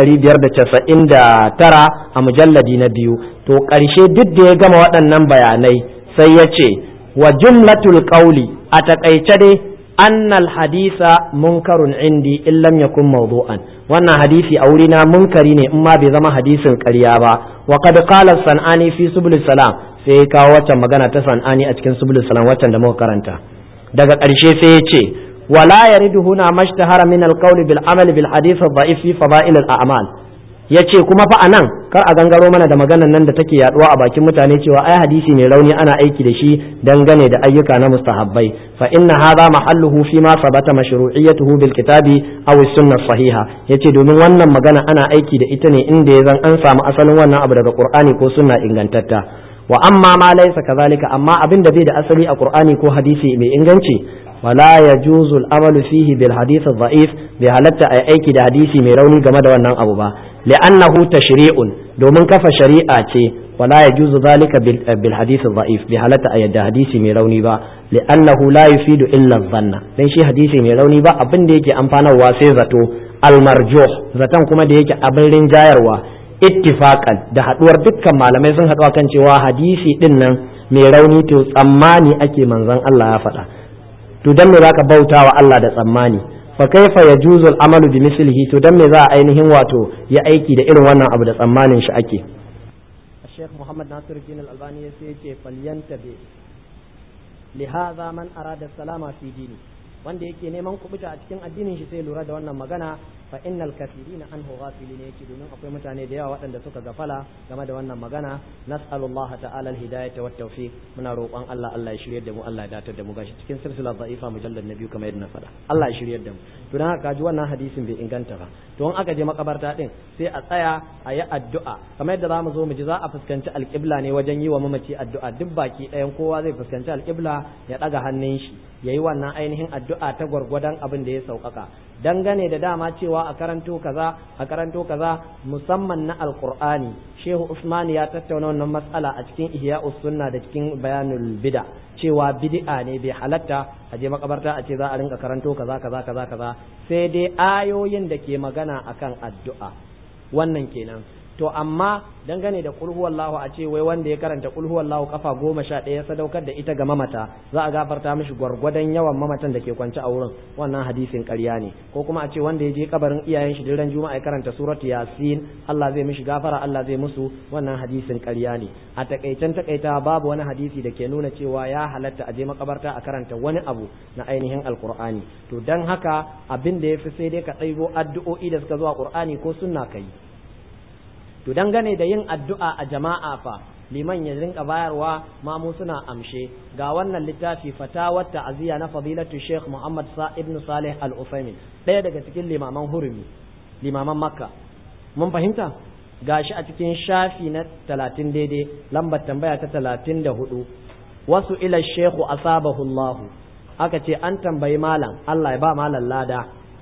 599 a mujalladi na 2. To ƙarshe duk da ya gama waɗannan bayanai sai ya ce wa jumlatul qawli, a takaice dai أن الحديث منكر عندي إن لم يكن موضوعا، وأن حديثي أولنا منكرين إما بزما حديث كريابا. وقد قال الصنعاني في سبل السلام، في كاوة مغانا تسنعاني أتكن سبل السلام واتن دمو كرنتا دقا قرشي سيتي ولا يرد هنا ما اشتهر من القول بالعمل بالحديث الضعيف في فضائل الأعمال. yace kuma fa anan kar a gangaro mana da maganan nan da take yaduwa a bakin mutane cewa ai hadisi mai rauni ana aiki da shi dangane da ayyuka na mustahabbai, fa inna hadha mahalluhu fi ma sabata mashru'iyyatuhu bil kitabi aw as-sunnah sahiha. yace domin wannan magana ana aiki da ita ne inda ya zan an samu asalin wannan abu daga Qur'ani ko sunna ingantatta. wa amma ma laysa kadhalika, amma abin da bai da asali a Qur'ani ko hadisi mai inganci, wala yajuzu al-amalu fihi bil hadith ad-da'if, bi halatta ai aiki da hadisi mai rauni game da wannan abu ba, li'annahu tashri'un, domin kafa shari'a ce, wala yajuzu zalika bil hadith ad-da'if, bi halatta ai da hadisi mai rauni ba, li'annahu la yufidu illa adh-dhanna, dan shi hadisi mai rauni ba abin da yake amfanarwa sai zato al-marjuh, zaton kuma da yake abin rinjayarwa ittifaqan, da haduwar dukkan malamai sun haɗu kan cewa hadisi din nan mai rauni to tsammani ake manzon Allah ya faɗa. To dan me zaka bautawa Allah da tsammani, fa kaifa yajuzu al-amalu bi mislihi, to dan me za a ainihin wato ya aiki da irin wannan abu da tsammanin shi ake. Sheikh Muhammad Nasiruddin Al-Albani ya ce falyantabi li hadha man arada salama fi dini, wanda yake neman kubuta a cikin addinin shi sai lura da wannan magana fa innal kathirina anhu ghafilin yake domin akwai mutane da yawa waɗanda suka gafala game da wannan magana. Nas'alullah ta'ala al-hidayata wat tawfiq, muna roƙon Allah ya shiryar da mu, Allah ya datar da mu. Gashi cikin silsilar da'ifa mujallad na 2 kamar yadda na faɗa, Allah ya shiryar da mu. To dan haka ji wannan hadisin bai inganta ba. To in aka je makabarta din sai a tsaya a yi addu'a kamar yadda zamu zo mu ji, za a fuskanci alƙibla ne wajen yi wa mamaci addu'a. Duk baki ɗayan kowa zai fuskanci alƙibla ya ɗaga hannun shi yayi wannan ainihin addu'a ta gwargwadon abin da ya sauƙaƙa. Dangane da dama cewa a karanto kaza musamman na alqur'ani, Shehu Usman ya tattauna wannan matsala a cikin Ihya'us Sunna da cikin Bayanul Bid'a, cewa bid'a ne bai halatta a je makabarta a ce za a rinka karanto kaza sai dai ayoyin da ke magana akan addu'a, wannan kenan. To amma dangane da qul huwallahu a ce wai wanda ya karanta qul huwallahu kafa 11 sadaukar da ita ga mamata za a gafarta mishi gwargwadon yawan mamatan da ke kwance a wurin, wannan hadisin ƙarya ne. Ko kuma a ce wanda ya je kabarin iyayen shi ran juma'a ya karanta suratu yasin Allah zai mishi gafara, Allah zai musu, wannan hadisin ƙarya ne. A takaita babu wani hadisi da ke nuna cewa ya halatta a je makabarta a karanta wani abu na ainihin alqur'ani. To dan haka abin da yafi sai dai ka ɗaibo addu'o'i da suka zo a qur'ani ko sunna kai. To dangane da yin addu'a a jama'a fa, liman ya rinka bayarwa mamu suna amshe. Ga wannan littafi fatawar ta'aziyya na fadilatu Sheikh Muhammad ibn Salih Al-Uthaymin, ɗaya daga cikin limaman hurumi, limaman Makka. Mun fahimta? Gashi a cikin shafi na 30 daidai, lambar tambaya ta 34. Wasu ila Sheikh asabahu Allah. Aka ce an tambayi malam, Allah ya ba malam lada.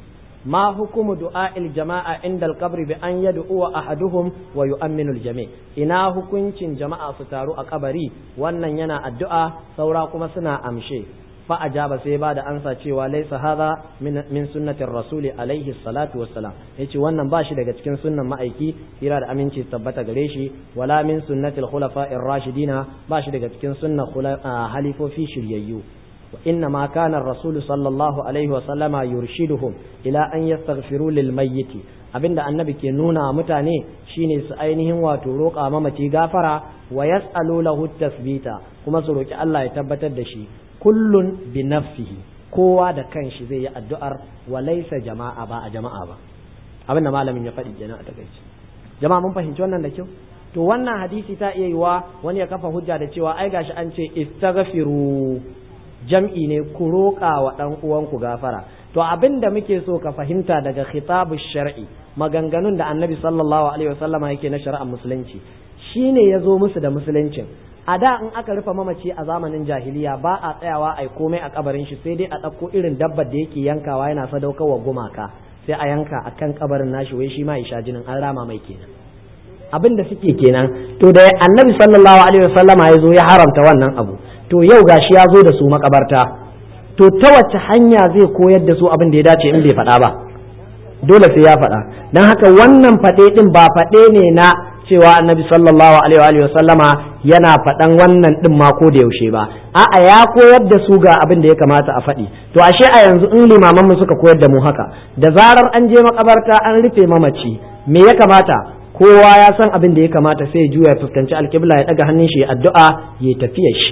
ما حكم دعاء الجماعة عند القبر بأن يدعو أحدهم ويؤمن الجميع؟ إنا حكمين جماعة ستارو أقبري وأن ينا الدعاء سوراكم سنا أمشي. فأجاب سيباد أنسى وليس هذا من سنة الرسول عليه الصلاة والسلام. يتي wannan bashi daga cikin sunnan ma'aiki kira da aminci tabbata gare shi, wala min sunnatil khulafa'ir rashidina, bashi daga cikin sunnan halifofi shiryayyu. وإنما كان الرسول صلى الله عليه وسلم يرشدهم إلى أن يستغفروا للميت. abinda annabi ke nuna mutane shine su ainihin wato roƙa mamaci gafara, wa yas'alu lahu tasbita, kuma su roki Allah ya tabbatar da shi. Kullun bi nafsihi, kowa da kanshi zai yi addu'ar, wa laysa jama'a ba a jama'a ba. Abinda malamin ya faɗi kenan a takaice. Jama'a mun fahimci wannan da kyau? To wannan hadisi ta iya yiwa wani ya kafa hujja da cewa ai gashi an ce istaghfiru, jam'i ne ku roƙa wa ɗan uwanku gafara. To abin da muke so ka fahimta daga khitabu shar'i, maganganun da annabi sallallahu alaihi wasallama yake na shari'ar musulunci, shine ya zo musu da musuluncin. A da in aka rufe mamaci a zamanin jahiliya ba a tsayawa ai komai a kabarin shi, sai dai a ɗauko irin dabbar da yake yankawa yana sadaukarwa gumaka, sai a yanka akan kabarin nashi, wai shi ma ya sha jinin, an rama mai kenan. Abin da suke kenan. To da annabi sallallahu alaihi wasallama ya zo ya haramta wannan abu, to yau gashi ya zo da su makabarta, to ta wace hanya zai koyar da su abin da ya dace in bai faɗa ba? Dole sai ya faɗa. Don haka wannan faɗe ɗin ba faɗe ne na cewa annabi sallallahu alaihi wa sallama yana faɗan wannan ɗin ma ko da yaushe ba, a'a ya koyar da su ga abin da ya kamata a faɗi. To ashe a yanzu in limaman mu suka koyar da mu haka, da zarar an je makabarta an rufe mamaci, me ya kamata? Kowa ya san abin da ya kamata, sai ya juya ya fuskanci alƙibla, ya ɗaga hannun shi ya addu'a, ya tafiya shi.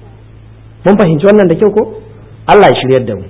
Mun fahimci wannan da kyau ko? Allah ya shiryar da mu.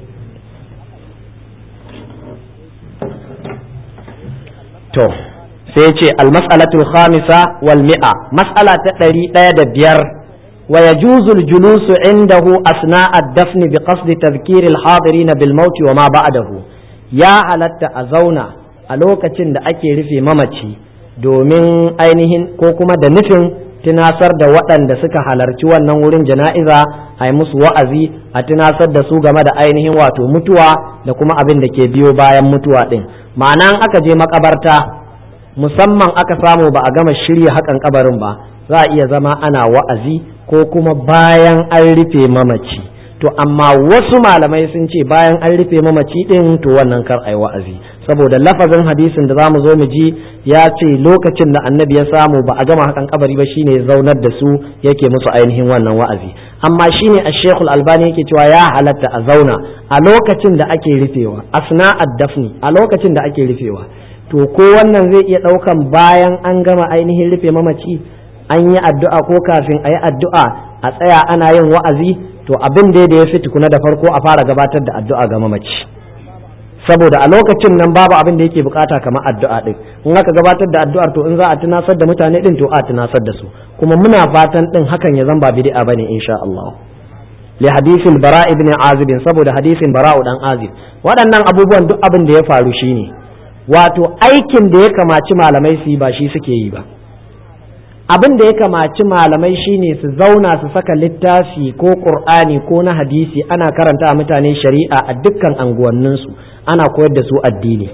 To sai ce al-mas'alatul khamisa wal mi'a, mas'ala ta 105. wa yajuzu al-julusu indahu asna ad-dafn bi qasd tadhkir al-hadirin bil maut wa ma ba'dahu. Ya halatta a zauna a lokacin da ake rufe mamaci domin ainihin ko kuma da nufin tunasar da waɗanda suka halarci wannan wurin jana'iza, a yi musu wa'azi, a tunasar da su game da ainihin wato mutuwa da kuma abin da ke biyo bayan mutuwa ɗin. Ma'ana aka je makabarta, musamman aka samu ba a gama shirya hakan kabarin ba, za a iya zama ana wa'azi ko kuma bayan an rufe mamaci. To amma wasu malamai sun ce bayan an rufe mamaci ɗin to wannan kar ai wa'azi, saboda lafazin hadisin da zamu zo mu ji ya ce lokacin da annabi ya samu ba a gama hakan kabari ba shine zaunar da su yake musu ainihin wannan wa'azi. Amma shine Ash-Sheikh Al-Albani yake cewa ya halatta a zauna a lokacin da ake rufewa, asna ad-dafni, a lokacin da ake rufewa. To ko wannan zai iya daukan bayan an gama ainihin rufe mamaci, an yi addu'a ko kafin a yi addu'a a tsaya ana yin wa'azi, to abin da ya fi tukuna da farko a fara gabatar da addu'a ga mamaci, saboda a lokacin nan babu abin da yake bukata kamar addu'a din. In aka gabatar da addu'ar, to in za a tunasar da mutane din, to a tunasar da su, kuma muna fatan din hakan ya zan ba bid'a bane insha Allah. li hadisin bara ibn azib, saboda hadisin bara dan azib. Waɗannan abubuwan duk abin da ya faru shine wato aikin da ya kamaci malamai su yi ba shi suke yi ba. Abin da ya kamaci malamai shine su zauna su saka littafi ko qur'ani ko na hadisi ana karanta a mutane shari'a a dukkan anguwanninsu, ana koyar da su addini.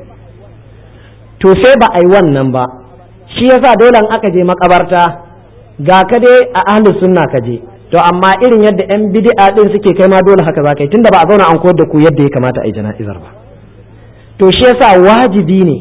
To sai ba a yi wannan ba, shi yasa dole aka je makabarta, ga ka dai a ahlus sunna ka je, to amma irin yadda yan bid'a din suke kai ma dole haka za ka yi, tunda ba a zauna an koyar da ku yadda ya kamata a yi jana'izar ba. To shi yasa wajibi ne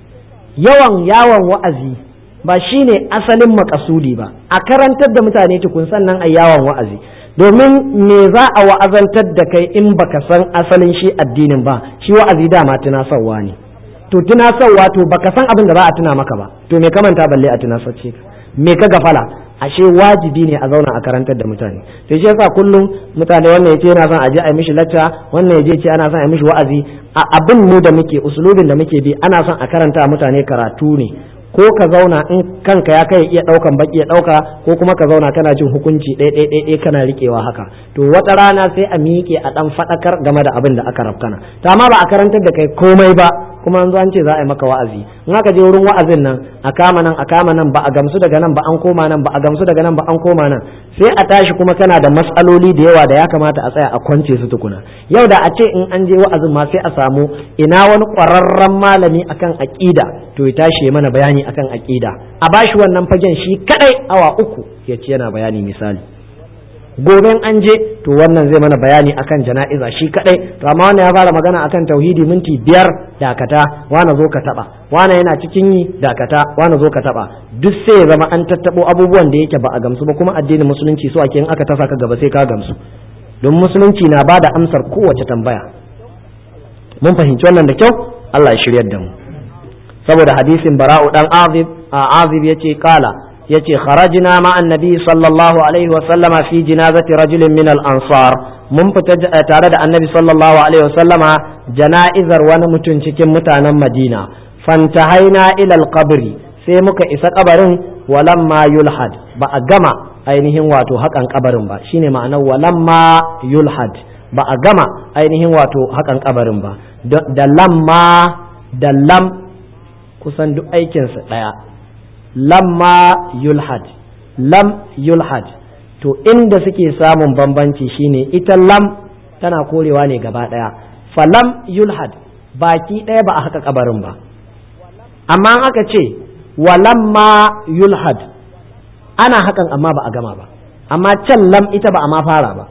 yawon wa'azi ba shine asalin makasudi ba, a karantar da mutane tukun sannan a yawon wa'azi, domin me za a wa'azantar da kai in baka san asalin shi addinin ba. Shi wa'azi dama tunasarwa ne, to tunasarwa to baka san abin da za a tuna maka ba, to me ka manta balle a tunasarce ka, me ka gafala? Ashe wajibi ne a zauna a karantar da mutane. To shi yasa kullum mutane wannan yace yana son a je a yi mishi lacca, wannan yaje ce ana son a yi mishi wa'azi. Abin mu da muke usulubin da muke bi, ana son a karanta mutane karatu ne, ko ka zauna in kanka ya kai iya daukan baki ya dauka, ko kuma ka zauna kana jin hukunci ɗaya kana rikewa haka. To wata rana sai a miƙe a dan fadakar game da abin da aka rafkana. To amma ba a karantar da kai komai ba, kuma an zo an ce za a yi maka wa'azi. In aka je wurin wa'azin nan a kama nan ba a gamsu daga nan ba an koma nan, ba a gamsu daga nan ba an koma nan, sai a tashi kuma kana da matsaloli da yawa da ya kamata a tsaya a kwance su tukuna. Yau da a ce in an je wa'azin ma sai a samu ina wani ƙwararren malami akan aqida, to ya tashi mana bayani akan aqida, a bashi wannan fagen shi kadai awa 3 ya ce yana bayani misali. Gobe an je to wannan zai mana bayani akan jana'iza shi kadai, to amma wannan ya fara magana akan tauhidi minti 5, dakata, wana zo ka taba, wana yana cikin yi, dakata, wana zo ka taba. Duk sai ya zama an tattabo abubuwan da yake ba a gamsu ba, kuma addinin musulunci so ake in aka tasa ka gaba sai ka gamsu, don musulunci na bada amsar kowace tambaya. Mun fahimci wannan da kyau, Allah ya shiryar da mu. Saboda hadisin bara'u dan azib yace kala, yace kharajna ma annabi sallallahu alaihi wa sallama fi jinazati rajulin min al-ansar, mun fita tare da annabi sallallahu alaihi wa sallama jana'izar wani mutum cikin mutanen Madina. Fantahaina ila al-qabri, sai muka isa kabarin, walamma yulhad, ba a gama ainihin wato hakan kabarin ba, shine ma'anar walamma yulhad, ba a gama ainihin wato hakan kabarin ba. Da lamma da lam kusan duk aikinsa ɗaya. Lamma yulhad, lam yulhad, to inda suke samun bambanci shine ita lam tana korewa ne gaba ɗaya, falam yulhad baki ɗaya ba a haka kabarin ba. Amma aka ce walamma yulhad ana hakan amma ba a gama ba, amma can lam ita ba a ma fara ba.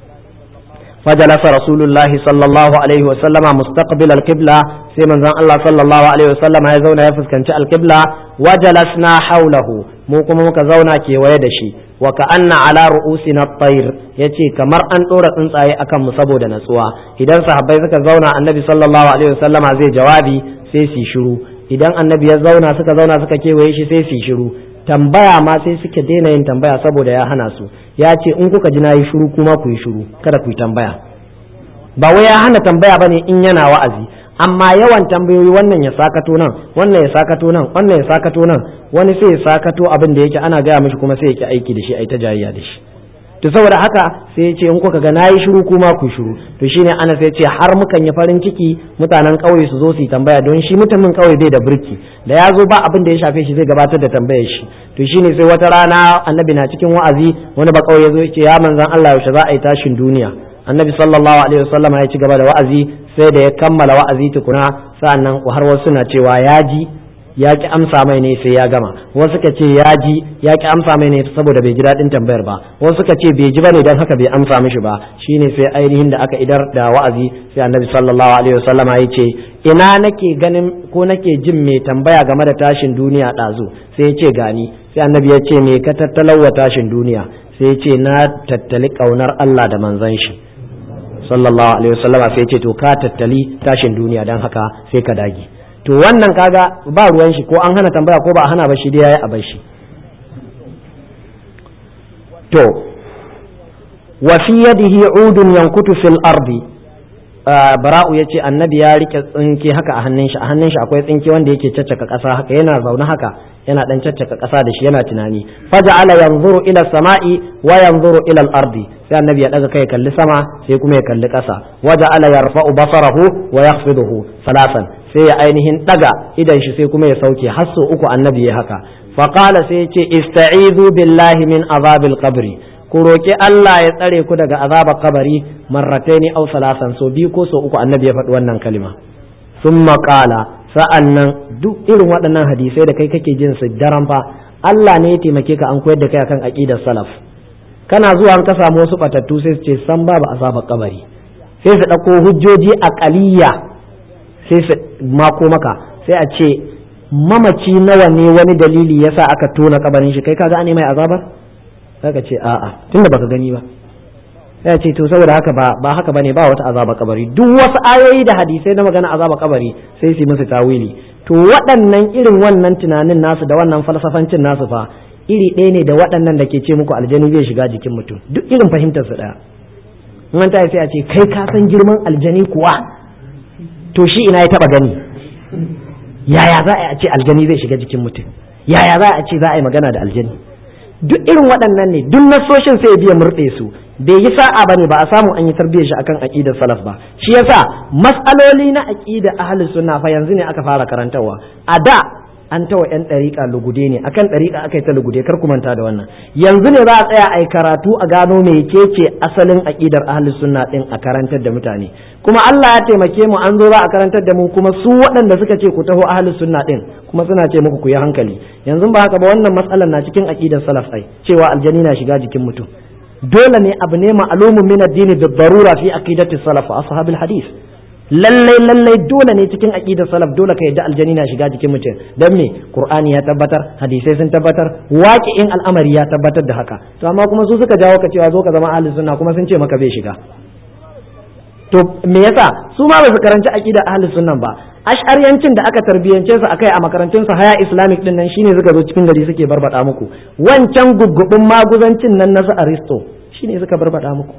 فجلس رسول الله صلى الله عليه وسلم مستقبل القبلة، sai manzon Allah sallallahu alaihi wasallam ya zauna ya fuskanci alqibla, wajalasna haulahu, mu kuma muka zauna kewaye da shi, wa ka'anna ala ru'usina at-tayr, yace kamar an dora tsuntsaye akan mu saboda natsuwa. Idan sahabbai suka zauna annabi sallallahu alaihi wasallama zai jawabi sai su shiru, idan annabi ya zauna suka kewaye shi sai su shiru. Tambaya ma sai suke daina yin tambaya saboda ya hana su, ya ce in kuka ji na yi shiru kuma ku yi shiru, kada ku yi tambaya. Ba wai ya hana tambaya bane in yana wa'azi, amma yawan tambayoyi, wannan ya sakato nan, wannan ya sakato nan, wannan ya sakato nan, wani sai ya sakato abin da yake ana gaya mishi kuma sai yake aiki da shi, ai ta jayayya da shi. To saboda haka sai ya ce in kuka ga na yi shiru kuma ku shiru. To shine ana sai ce har mukan yi farin ciki mutanen ƙauye su zo su yi tambaya, don shi mutumin ƙauye bai da birki, da ya zo ba abin da ya shafe shi zai gabatar da tambayar shi. To shine sai wata rana annabi na cikin wa'azi, wani ba ƙauye ya zo ya ce ya manzon Allah yaushe za a yi tashin duniya. Annabi sallallahu alaihi wasallam ya ci gaba da wa'azi, sai da ya kammala wa'azi tukuna, sa'annan har wasu na cewa ya ji ya ki amsa mai ne sai ya gama, wasu suka ce ya ji ya ki amsa mai ne saboda bai ji daɗin tambayar ba, wasu suka ce bai ji bane don haka bai amsa mishi ba. Shine sai ainihin da aka idar da wa'azi sai annabi sallallahu alaihi wasallama ya ce ina nake ganin ko nake jin mai tambaya game da tashin duniya ɗazu, sai ya ce gani. Sai annabi ya ce me ka tattalawa tashin duniya? Sai ya ce na tattali ƙaunar Allah da manzon shi sallallahu alaihi wasallama. Sai ya ce to ka tattali tashin duniya don haka sai ka dage. To wannan kaga ba ruwan shi ko an hana tambaya ko ba a hana ba, shi dai yayi a bar shi. To wa fi yadihi udun yankutu fil ardi. Bara'u yace annabi ya rike tsinke haka a hannun shi akwai tsinke wanda yake caccaka ƙasa haka, yana zaune haka yana dan caccaka ƙasa da shi yana tunani. Faja'ala yanzuru ila sama'i wa yanzuru ila al-ardi, sai annabi ya daga kai kalli sama sai kuma ya kalli ƙasa. Waja'ala yarfa'u basarahu wa yakhfiduhu salasan, sai ya ainihin daga idan shi sai kuma ya sauke har sau uku annabi ya haka. Faqala sai ya ce ista'izu billahi min azabil qabri, ku roƙi Allah ya tsare ku daga azabar kabari marrataini aw salasan, so biyu ko so uku annabi ya faɗi wannan kalima. Summa qala, sa'annan duk irin waɗannan hadisai da kai kake jin su daren fa Allah ne ya taimake ka an koyar da kai akan aqidar salaf. Kana zuwa an ka samu wasu batattu sai su ce san babu azabar kabari, sai su ɗauko hujjoji aqaliyya sai su mako maka, sai a ce mamaci nawa ne wani dalili yasa aka tona kabarin shi, kai kaga an mai azabar? Saka ce a'a tunda baka gani ba, ya ce to saboda haka ba haka bane, ba wata azaba kabari. Duk wasu ayoyi da hadisai na magana azaba kabari sai su musu tawili. To waɗannan irin wannan tunanin nasu da wannan falsafancin nasu fa iri ɗaya ne da waɗannan da ke ce muku aljani zai shiga jikin mutum, duk irin fahimtar su ɗaya. in ta sai a ce kai ka san girman aljani kuwa, to shi ina ya taba gani? Yaya za a ce aljani zai shiga jikin mutum? Yaya za a ce za a yi magana da aljani? Duk irin waɗannan ne, duk nasoshin sai ya biya murɗe su, bai yi sa'a bane, ba a samu an yi tarbiyyar shi akan aqidar salaf ba. Shi yasa mas'aloli na aqida ahlus sunna fa yanzu ne aka fara karantawa. A da an tawa yan ɗariƙa lugude ne, akan ɗariƙa aka yi ta lugude, kar ku manta da wannan. Yanzu ne za a tsaya a yi karatu a gano mecece asalin aqidar ahlus sunna din a karantar da mutane. Kuma Allah ya taimake mu, an zo za a karantar da mu, kuma su waɗanda suka ce ku taho ahlus sunna din kuma suna ce muku ku yi hankali. Yanzu ba haka ba, wannan matsalar na cikin aqidar salaf ai, cewa aljani na shiga jikin mutum. Dole ne abu ne ma'lumun min ad-din bi darura fi aqidati salaf wa ashabil hadith. Lallai dole ne cikin aqidar salaf dole ka yadda aljani na shiga jikin mutum. Dan me? Qur'ani ya tabbatar, hadisai sun tabbatar, waqi'in al'amari ya tabbatar da haka. To amma kuma su suka jawo ka cewa zo ka zama ahlus sunna, kuma sun ce maka bai shiga. To me yasa su ma ba su karanci aqidar ahlus sunna ba? Ash'ariyancin da aka tarbiyance su akai a makarantun su haya islamic din nan shine suka zo cikin gari suke barbada muku. Wancan guggubin maguzancin nan na su Aristo shine suka barbada muku.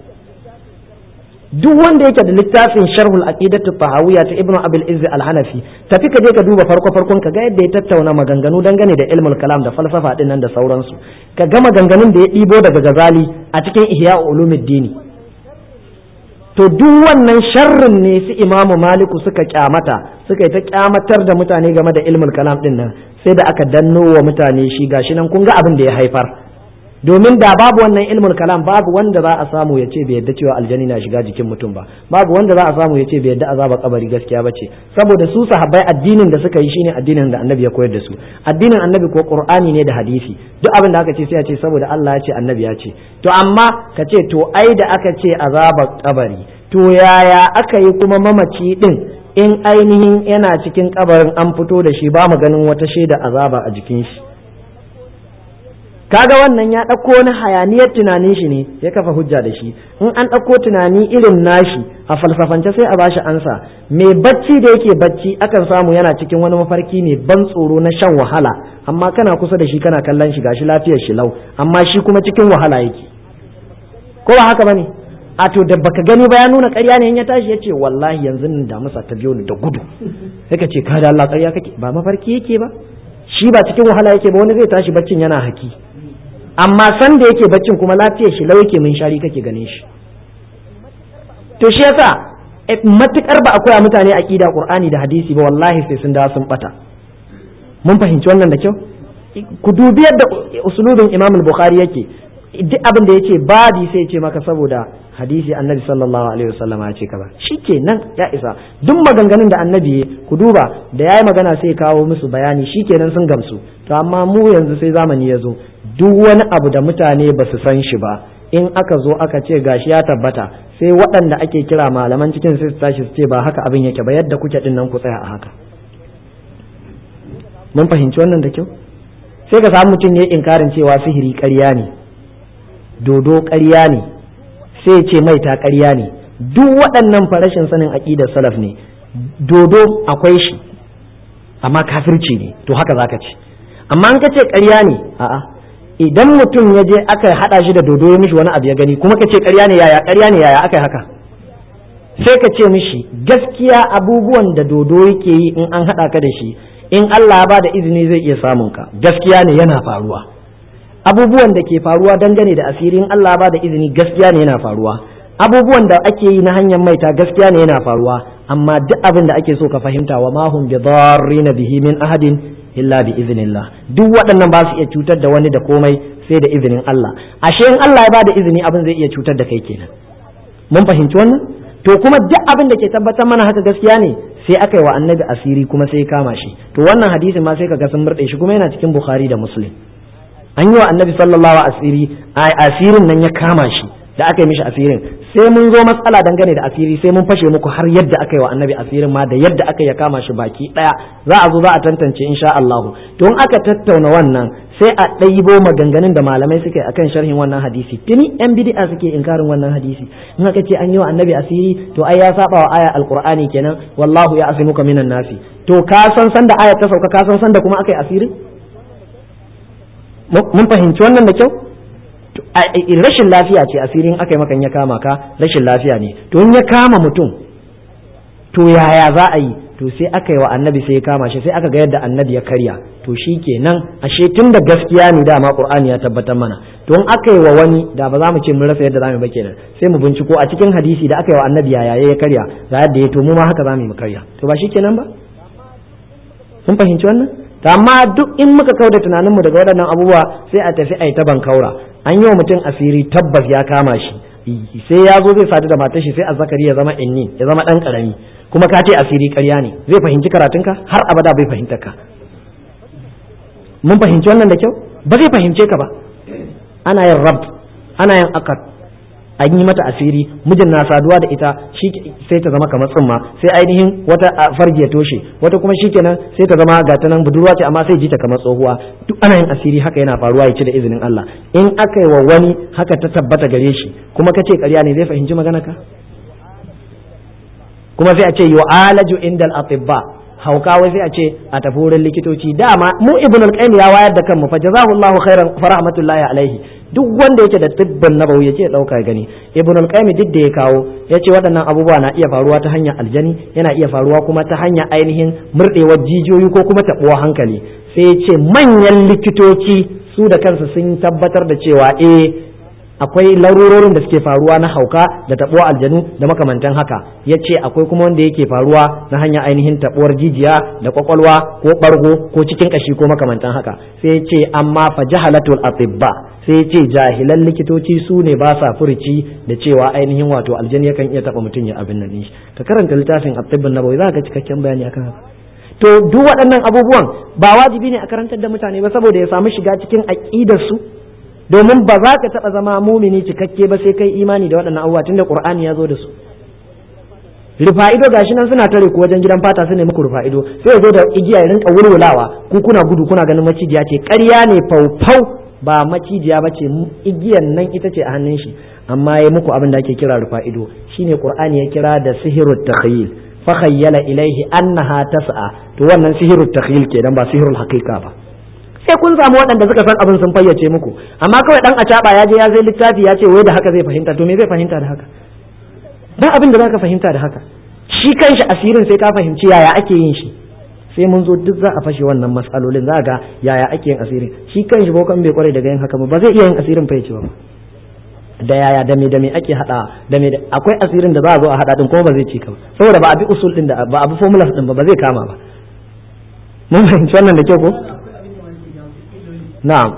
Duk wanda yake da littafin sharhul aqidatu tahawiyya ta ibnu abil izz al-hanafi, tafi ka je ka duba farkon ka ga yadda ya tattauna maganganu dangane da ilmul kalam da falsafa din nan da sauransu. Ka ga maganganun da ya ɗibo daga Ghazali a cikin ihya ulumuddin. To duk wannan sharrin ne su imamu maliku suka kyamata, suka yi ta kyamatar da mutane game da ilmul kalam din nan, sai da aka danno wa mutane shi, gashi nan kun ga abin da ya haifar. Domin da babu wannan ilmul kalam, babu wanda za a samu ya ce bai yadda cewa aljani na shiga jikin mutum ba, babu wanda za a samu ya ce bai yadda azaba kabari gaskiya bace, saboda su sahabbai addinin da suka yi shine addinin da annabi ya koyar da su. Addinin annabi ko qur'ani ne da hadisi, duk abin da aka ce sai a ce saboda Allah ya ce annabi ya ce. To amma ka ce to ai da aka ce azaba kabari, to yaya aka yi kuma mamaci din in ainihin yana cikin kabarin an fito da shi ba mu ganin wata shaida azaba a jikin shi? Kaga wannan ya ɗauko wani hayaniyar tunanin shi ne ya kafa hujja da shi. In an ɗauko tunani irin nashi a falsafance sai a bashi ansa. Mai bacci da yake bacci akan samu yana cikin wani mafarki ne ban tsoro na shan wahala, amma kana kusa da shi kana kallon shi gashi lafiyar shi lau, amma shi kuma cikin wahala yake. Ko ba haka bane? A to da baka gani ba ya nuna ƙarya ne, in ya tashi ya ce wallahi yanzu nan da masa ta biyo ni da gudu. Sai ka ce ka da Allah ƙarya kake, ba mafarki yake ba? Shi ba cikin wahala yake ba, wani zai tashi baccin yana haki. Amma san da yake baccin kuma lafiyar shi lau yake min shari kake ganin shi. To shi yasa matukar ba akwai mutane aqida Qur'ani da hadisi ba, wallahi sai sun dawo sun bata. Mun fahimci wannan da kyau? Ku dubi yadda usulubin Imam al-Bukhari yake, duk abin da yace babi sai yace maka saboda hadisi annabi sallallahu alaihi wasallam ya ce kaza, shikenan ya isa. Duk maganganun da annabi ku duba da yayi magana sai kawo musu bayani, shikenan sun gamsu. To amma mu yanzu sai zamani ya zo, duk wani abu da mutane ba su san shi ba, in aka zo aka ce gashi ya tabbata, sai waɗanda ake kira malaman cikin sai su tashi su ce ba haka abin yake ba, yadda kuke din nan ku tsaya a haka. Mun fahimci wannan da kyau? Sai ka samu mutum ya inkarin cewa sihiri ƙarya ne, dodo ƙarya ne, sai ce maita ƙarya ne. Duk waɗannan farashin sanin aqidar salaf ne. Dodo akwai shi amma kafirci ne, to haka zaka ce. Amma an ka ce ƙarya ne, a'a, idan mutum ya je aka hada shi da dodo ya mishi wani abu ya gani kuma ka ce ƙarya ne yaya aka yi haka, sai ka ce mishi gaskiya abubuwan da dodo yake yi in an hada ka da shi in Allah ba da izini zai iya samun ka, gaskiya ne yana faruwa. Abubuwan da ke faruwa dangane da asiri in Allah ba da izini gaskiya ne yana faruwa. Abubuwan da ake yi na hanyar maita gaskiya ne yana faruwa, amma duk abin da ake so ka fahimta wa ma hum bidarrina bihi min ahadin illa bi iznillah, duk waɗannan ba su iya cutar da wani da komai sai da izinin Allah. Ashe in Allah ya ba da izini abin zai iya cutar da kai kenan. Mun fahimci wannan? To kuma duk abin da ke tabbatar mana haka gaskiya ne sai aka yi wa annabi asiri kuma sai kama shi. To wannan hadisin ma sai kaga sun murɗe shi kuma yana cikin Bukhari da Muslim. An yi wa annabi sallallahu alaihi asirin nan ya kama shi da aka yi mishi asirin, sai mun zo matsala dangane da asiri sai mun fashe muku har yadda aka yi wa annabi asirin ma da yadda aka ya kama shi baki daya za a zo za a tantance insha Allah. To in aka tattauna wannan sai a ɗaibo maganganun da malamai suke akan sharhin wannan hadisi. Tuni yan bid'a suke inkarin wannan hadisi, in aka ce an yi wa annabi asiri to ai ya saba wa aya alqur'ani kenan, wallahu ya asimuka minan nasi. To ka san da aya ta sauka, ka san da kuma aka yi asirin? Mun fahimci wannan da kyau? Rashin lafiya ce asirin aka yi makan ya kama ka, rashin lafiya ne. To in ya kama mutum to yaya za a yi? To sai aka yi wa annabi sai ya kama shi, sai aka ga yadda annabi ya karya. To shi kenan ashe tun da gaskiya ne dama Qur'ani ya tabbatar mana. To in aka yi wa wani da ba za mu ce mun rasa yadda za mu ba kenan, sai mu binciko a cikin hadisi da aka yi wa annabi yaya ya karya ga yadda ya, to mu ma haka za mu yi mu karya. To ba shi kenan ba? Kun fahimci wannan? To amma duk in muka kauda tunaninmu daga waɗannan abubuwa sai a tafi a yi ta bankaura. An yi wa mutum asiri tabbas ya kama shi, sai ya zo zai sadu da matar shi sai azzakari ya zama inni, ya zama ɗan ƙarami, kuma ka ce asiri ƙarya ne, zai fahimci karatunka har abada bai fahimta ka. Mun fahimci wannan da kyau? Ba zai fahimce ka ba. Ana yin rabt, ana yin akad, an yi mata asiri, mijin na saduwa da ita shi sai ta zama kamar tsumma, sai ainihin wata farji ya toshe, wata kuma shikenan sai ta zama ga ta nan budurwa ce amma sai ji ta kamar tsohuwa. Duk ana yin asiri haka yana faruwa ya ci da izinin Allah. In aka yi wa wani haka ta tabbata gare shi kuma ka ce ƙarya ne, zai fahimci magana ka? Kuma sai a ce yu'alaju indal atibba, hauka wai sai a ce a tafi wurin likitoci. Dama mu ibn al-qayyim ya wayar da kanmu fa jazahullahu khairan fa rahmatullahi alaihi. Duk wanda yake da tibbin nabawi yace dauka gani. Ibn al-qayyim duk da ya kawo yace waɗannan abubuwa na iya faruwa ta hanyar aljani, yana iya faruwa kuma ta hanyar ainihin murdewar jijiyoyi ko kuma tabuwa hankali. Sai yace manyan likitoci su da kansu sun tabbatar da cewa akwai larurorin da suke faruwa na hauka da tabuwar aljanu da makamantan haka. Yace akwai kuma wanda yake faruwa na hanyar ainihin tabuwar jijiya da kwakwalwa ko bargo ko cikin kashi ko makamantan haka. Sai yace amma fa jahalatul atibba, sai yace jahilan likitoci su ne ba sa furuci da cewa ainihin wato aljani yakan iya taba mutum ya abin nan shi. Ka karanta littafin at-tibbun nabawi za ka cikakken bayani akan haka. To duk waɗannan abubuwan ba wajibi ne a karantar da mutane ba saboda ya samu shiga cikin aqidar su, domin ba za ka taɓa zama mumini cikakke ba sai kai imani da waɗannan abubuwa tunda Qur'ani ya zo da su. Rufa'ido gashi nan suna tare ku wajen gidan fata su ne muku rufa'ido, sai ya zo da igiya ya rinka wulwulawa ku kuna gudu kuna ganin macijiya ce. Ƙarya ne, faufau ba macijiya ba ce, igiyan nan ita ce a hannun shi, amma ya muku abin da ake kira rufa'ido. Shine Qur'ani ya kira da sihirut takhyil, fa khayyala ilaihi annaha tas'a. To wannan sihirut takhyil kenan ba sihirul haqiqa ba. Sai kun samu waɗanda suka san abin sun fayyace muku, amma kawai dan acaba ya je ya zai littafi ya ce wai da haka zai fahimta. To me zai fahimta da haka? Ba abin da zaka fahimta da haka. Shi kanshi asirin sai ka fahimci yaya ake yin shi. Sai mun zo duk za a fashe wannan matsalolin, za ga yaya ake yin asirin. Shi kanshi bokan bai kware daga yin haka ba zai iya yin asirin fayyace ba. Da yaya da me ake hada da me akwai asirin da za a zo a hada din kuma ba zai ci ka ba, saboda ba a bi usul din da ba a bi formulas din ba zai kama ba. Mun fahimci wannan da kyau ko? Na'am.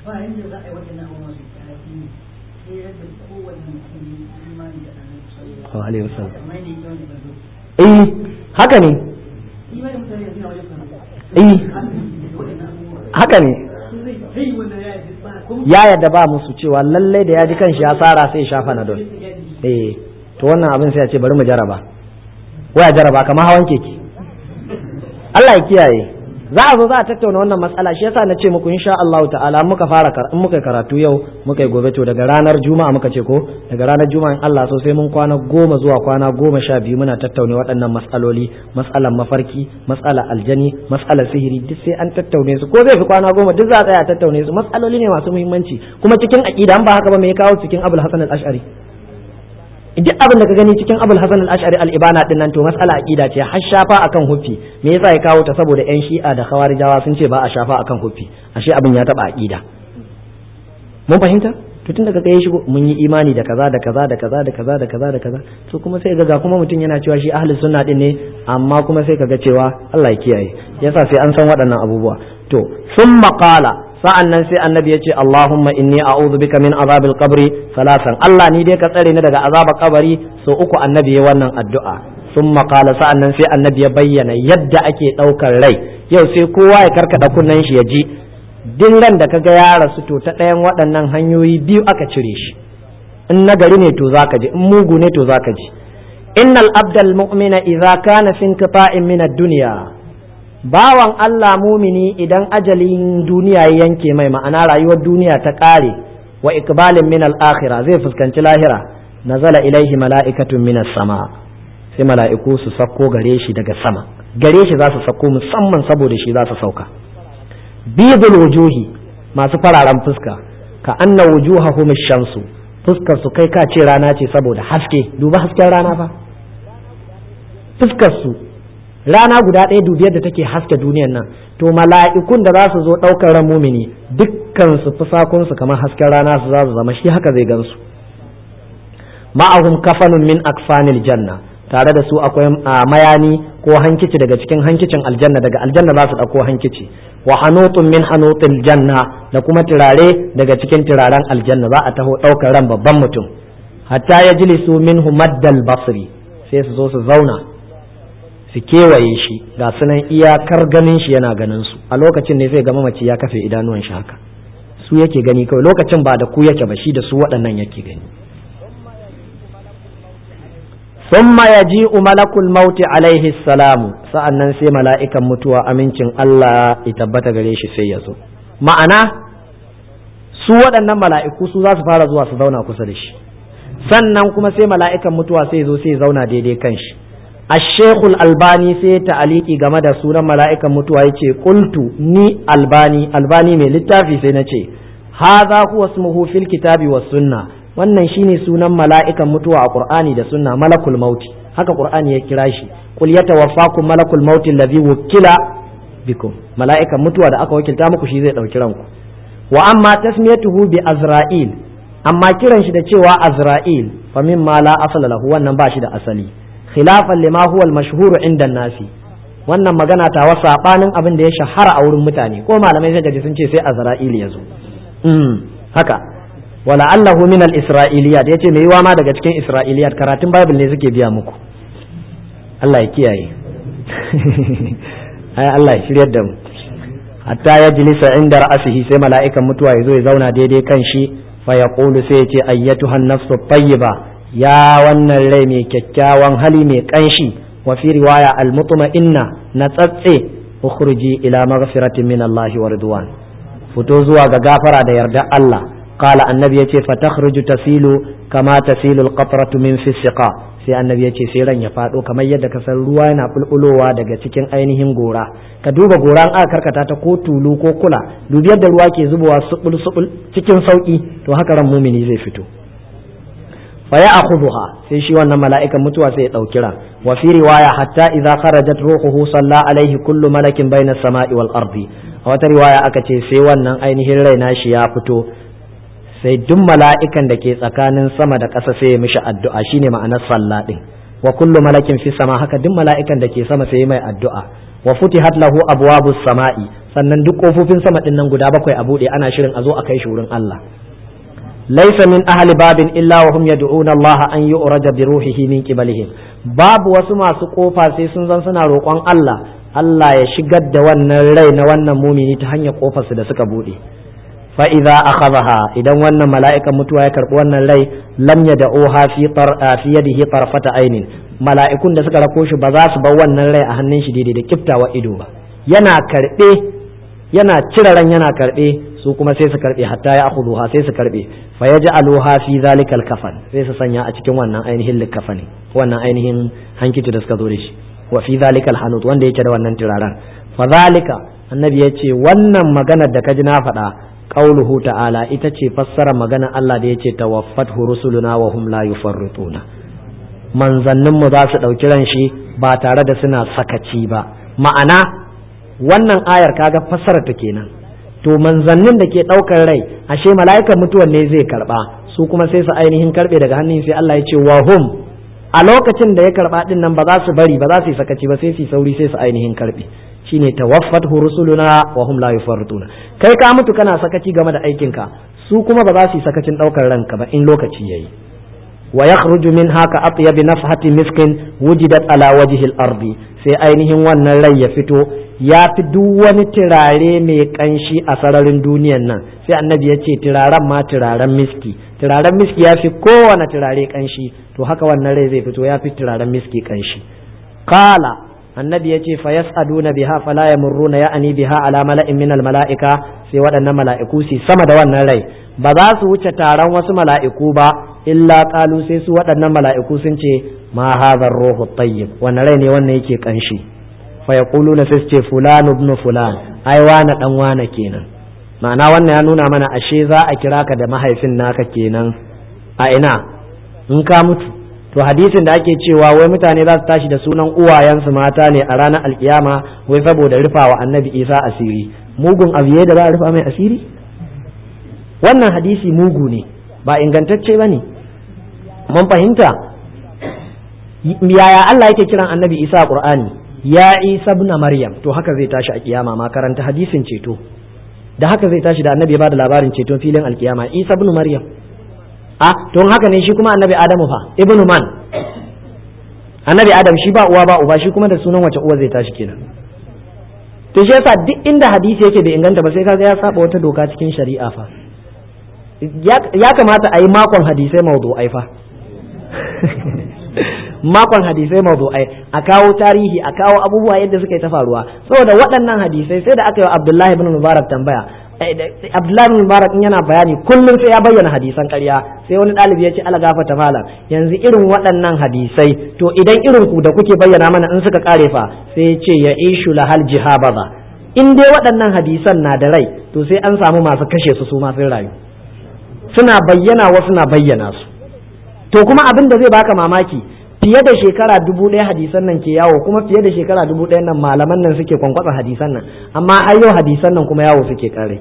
Haka ne. Haka ne. Ya yadda ba musu cewa lallai da ya ji kanshi ya tsara sai shafa na don. To wannan abin sai ya ce bari mu jaraba. Waya jaraba kamar hawan keke. Allah ya kiyaye. za a zo za a tattauna wannan matsala. Shi yasa na ce muku insha Allah ta'ala muka fara muka karatu yau muka yi gobe to daga ranar juma'a muka ce ko daga ranar juma'a in Allah so sai mun kwana 10 zuwa kwana 12 muna tattauna waɗannan matsaloli, matsalar mafarki, matsalar aljani, matsalar sihiri, duk sai an tattaune su ko zai fi kwana 10 duk za a tsaya tattaune su. Matsaloli ne masu muhimmanci kuma cikin aqida an ba haka ba me ya kawo cikin Abul Hasan al-Ash'ari. Duk abin da ka gani cikin Abul Hasan al-Ash'ari al-Ibana din nan to mas'ala aqida ce, har shafa akan huffi. Me yasa ya kawo ta? Saboda yan Shi'a da Khawarijawa sun ce ba a shafa akan huffi, ashe abin ya taba aqida. Mun fahimta? To tun daga kai shigo mun yi imani da kaza da kaza da kaza da kaza da kaza da kaza, to kuma sai ga kuma mutum yana cewa shi ahli sunna din ne, amma kuma sai kaga cewa Allah ya kiyaye. Yasa sai an san waɗannan abubuwa. To summa qala, sa'an nan sai annabi ya ce Allahumma inni a'udhu bika min azabil qabri salasan, Allah ni dai ka tsare ni daga azabar kabari. So uku annabi ya wannan addu'a. Summa qala, sa'an nan sai annabi ya bayyana yadda ake ɗaukar rai. Yau sai kowa ya karkada kunnen shi ya ji, din ran da kaga ya rasu to ta ɗayan waɗannan hanyoyi biyu aka cire shi. In nagari ne to zaka ji, in mugu ne to zaka ji. Innal abdal mu'mina idza kana fi inqita'in min ad-dunya, bawan Allah mumini idan ajalin duniya ya yanke mai, ma'ana rayuwar duniya ta ƙare, wa iqbalin min al-akhirah, zai fuskanci lahira, nazala ilaihi mala'ikatun min as-sama, sai mala'iku su sako gare shi daga sama, gare shi za su sako musamman saboda shi za su sauka. Bidul wujuhi, masu fararen fuska, ka anna wujuhahum ash-shamsu, fuskar su kai ka ce rana ce saboda haske. Duba hasken rana fa, fuskar su rana guda ɗaya, dubi yadda take haske duniyan nan. To mala'ikun da za su zo ɗaukar ran mumini dukkan su fusakun su kamar hasken rana su za su zama, shi haka zai gansu. Ma'ahum kafanun min akfanil janna, tare da su akwai mayani ko hankici daga cikin hankicin aljanna, daga aljanna za su ɗauko hankici. Wa hanutun min hanutil janna, da kuma turare daga cikin turaren aljanna, za a taho ɗaukar ran babban mutum. Hatta yajlisu minhu maddal basri, sai su zo su zauna su kewaye shi, ga sunan iyakar ganin shi yana ganin su. A lokacin ne zai ga mamaci ya kafe idanuwan shi haka, su yake gani kawai. Lokacin ba da ku yake ba, shi da su waɗannan yake gani. Thumma yaji'u malakul mauti alaihi salamu, sa'annan sai mala'ikan mutuwa amincin Allah ya tabbata gare shi sai ya zo. Ma'ana su waɗannan mala'iku su za su fara zuwa su zauna kusa da shi, sannan kuma sai mala'ikan mutuwa sai ya zo sai ya zauna daidai kan shi. Ashekul Albani sai ta'aliki game da sunan mala'ikan mutuwa yace qultu ni Albani mai littafi sai nace hadha huwa ismuhu fil kitabi was sunna, wannan shine sunan mala'ikan mutuwa a Qur'ani da sunna, malakul mauti, haka Qur'ani ya kira shi. Qul yatawaffakum malakul mauti alladhi wukila bikum, mala'ikan mutuwa da aka wakilta muku shi zai dauki ranku. Wa amma tasmiyatuhu bi Azra'il, amma kiran shi da cewa Azra'il fa mimma la asala lahu, wannan ba shi da asali, khilafan lima huwa al-mashhur inda nasi, wannan magana ta wa sabanin abin da ya shahara a wurin mutane, ko malamai sai gaji sun ce sai Azra'il yazo. Haka wala allahu min al-isra'iliyat, yace mai yiwa ma daga cikin isra'iliyat, karatun bible ne suke biya muku. Allah ya kiyaye. Ai Allah ya shiryar da mu. Hatta yajlisa inda ra'sihi, sai mala'ikan mutuwa yazo ya zauna daidai kan shi, fa yaqulu, sai yace ayyatuhan nafsu tayyiba, ya wannan rai mai kyakkyawan hali mai kanshi. Wa fi riwaya al-mutma'inna, na tsatse, ukhruji ila maghfiratin min Allah wa ridwan, fito zuwa ga gafara da yarda Allah. Qala, annabi yace fa takhruju tasilu kama tasilu al-qatratu min fi siqa, sai annabi yace sai ran ya fado kamar yadda ka san ruwa yana bulbulowa daga cikin ainihin gora. Ka duba goran aka karkata ta ko tulu ko kula, dubi yadda ruwa ke zubowa subul subul cikin sauki, to haka ran mumini zai fito. Fa ya'khudha, sai shi wannan mala'ikan mutuwa sai ya dauki ran. Wa fi riwaya hatta idza kharajat ruhuhu salla alaihi kullu malakin bayna as-sama'i wal ardi, a wata riwaya aka ce sai wannan ainihin rai nashi ya fito, sai duk mala'ikan da ke tsakanin sama da ƙasa sai ya mishi addu'a, shine ma'anar sallah din. Wa kullu malakin fi sama, haka duk mala'ikan da ke sama sai ya mai addu'a. Wa futihat lahu abwabus sama'i, sannan duk kofofin sama din nan guda 7 a bude, ana shirin a zo a kai shi wurin Allah. Laysa min ahli babin illa wa hum yad'una Allah an yu'raja bi ruhihi min qibalihim, babu wasu masu kofa sai sun zan suna roƙon Allah ya shigar da wannan rai na wannan mumini ta hanyar kofarsu da suka bude. fa'iza a kazaha, idan wannan mala'ikan mutuwa ya karɓi wannan rai, lam ya da'oha fi yadihi tarfata ainin, mala'ikun da suka rako shi ba za su bar wannan rai a hannun shi daidai da kiftawa ido ba, yana cire ran yana karbe su kuma sai su karbe hatta ya akhuduha sai su karbe fa yaj'aluha fi zalikal kafan sai su sanya a cikin wannan ainihin likafani wannan ainihin hankici da suka zo da shi wa fi zalikal hanut wanda yake da wannan tiraran fa zalika annabi yace wannan maganar da kaji na faɗa qauluhu ta'ala ita ce fassara maganar Allah da yace tawaffat rusuluna wa hum la yufarrituna manzannin mu za su dauki ran shi ba tare da suna sakaci ba ma'ana wannan ayar kaga fassara ta kenan to manzannin da ke daukar rai ashe mala'ikan mutuwan ne zai karba su kuma sai su ainihin karbe daga hannun sai Allah ya ce wa hum a lokacin da ya karba din nan ba za su bari ba za su yi sakaci ba sai su sauri sai su ainihin karbe shine tawaffat rusuluna wa hum la yufarrituna kai ka mutu kana sakaci game da aikinka su kuma ba za su yi sakacin daukar ranka ba in lokaci yayi wa yakhruju minha ka atyab nafhati miskin wujidat ala wajhi al-ardi sai ainihin wannan rai ya fito ya fi duk wani turare mai kanshi a sararin duniyan nan sai annabi ya ce turaren ma turaren miski ya fi kowane turare kanshi to haka wannan rai zai fito ya fi turaren miski kanshi qala annabi ya ce fa yas'aduna biha fala yamurruna ya'ni biha ala mala'in min al mala'ika sai waɗannan mala'iku su sama da wannan rai ba za su wuce taron wasu mala'iku ba illa qalu sai su waɗannan mala'iku sun ce ma hadha ar-ruhu at-tayyib wannan rai ne wannan yake kanshi fa yaquluna sai ce fulan ibn fulan ai wani dan wani kenan ma'ana wannan ya nuna mana ashe za a kira ka da mahaifin naka kenan a ina in ka mutu to hadisin da ake cewa wai mutane za su tashi da sunan uwayensu mata ne a ranar alkiyama wai saboda rufawa annabi Isa asiri mugun abiye da za a rufa mai asiri wannan hadisi mugu ne ba ingantacce bane mun fahimta yaya Allah yake kiran annabi Isa a Qur'ani ya Isa ibn Maryam to haka zai tashi a kiyama ma karanta hadisin ceto da haka zai tashi da annabi ya bada labarin ceton filin alkiyama Isa ibn Maryam don haka ne shi kuma annabi Adamu fa ibnu man annabi Adam shi ba uwa ba uba shi kuma da sunan wace uwa zai tashi kenan to shi yasa duk inda hadisi yake bai inganta ba sai kaga ya saba wata doka cikin shari'a fa ya kamata a yi makon hadisai mawdu'ai fa makon hadisai mawdu'ai a kawo tarihi a kawo abubuwa yadda suka yi ta faruwa saboda waɗannan hadisai sai da aka yi wa Abdullahi ibn Mubarak tambaya Abdullahi ibn Mubarak yana bayani kullum sai ya bayyana hadisan ƙarya sai wani ɗalibi ya ce ala gafata malam yanzu irin waɗannan hadisai to idan irin ku da kuke bayyana mana in suka kare fa sai ya ce ya ishu lahal jihabaza in dai waɗannan hadisan na da rai to sai an samu masu kashe su ma sun rayu suna bayyana wasu na bayyana su to kuma abin da zai baka mamaki fiye da shekara 1000 hadisan nan ke yawo kuma fiye da shekara 1000 nan malaman nan suke kwankwasa hadisan nan amma har yau hadisan nan kuma yawo suke kare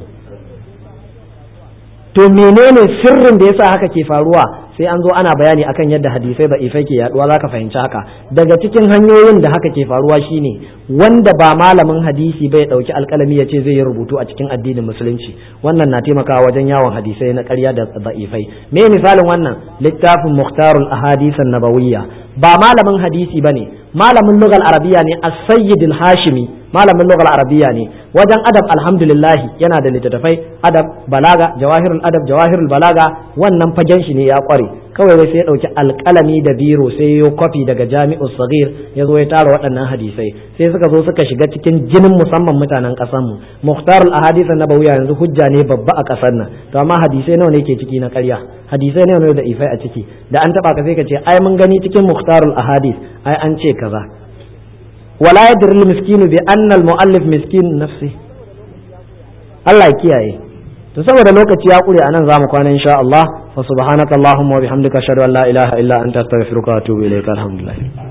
to menene sirrin da yasa haka ke faruwa sai an zo ana bayani akan yadda hadisai da ifai ke yaduwa zaka fahimci haka daga cikin hanyoyin da haka ke faruwa shine wanda ba malamin hadisi bai dauki alkalami ya ce zai yi rubutu a cikin addinin musulunci wannan na taimakawa wajen yawon hadisai na ƙarya da da'ifai me misalin wannan littafin mukhtarul ahadith an-nabawiyya ba malamin hadisi bane malamin lugal arabiya ne as-sayyid al-hashimi malamin lugal arabiya ne wajen adab alhamdulillah yana da littattafai adab balaga jawahirul balaga wannan fagen shi ne ya kware kawai wai sai ya dauki alkalami da biro sai ya kwafi daga jami'us saghir ya zo ya tara waɗannan hadisai sai suka zo suka shiga cikin jinin musamman mutanen ƙasar mu mukhtarul ahadith an-nabawiyya yanzu hujja ne babba a ƙasar nan to amma hadisai nawa ne ke ciki na ƙarya hadisai nawa ne da ifai a ciki da an taba ka sai ka ce ai mun gani cikin mukhtarul ahadith ai an ce kaza wala yadri al-miskinu bi anna al-muallif miskin nafsi Allah ya kiyaye to saboda lokaci ya kure anan zamu kwana insha Allah fa subhanakallahumma wa bihamdika ashhadu an la ilaha illa anta astaghfiruka wa atubu ilaik alhamdulillah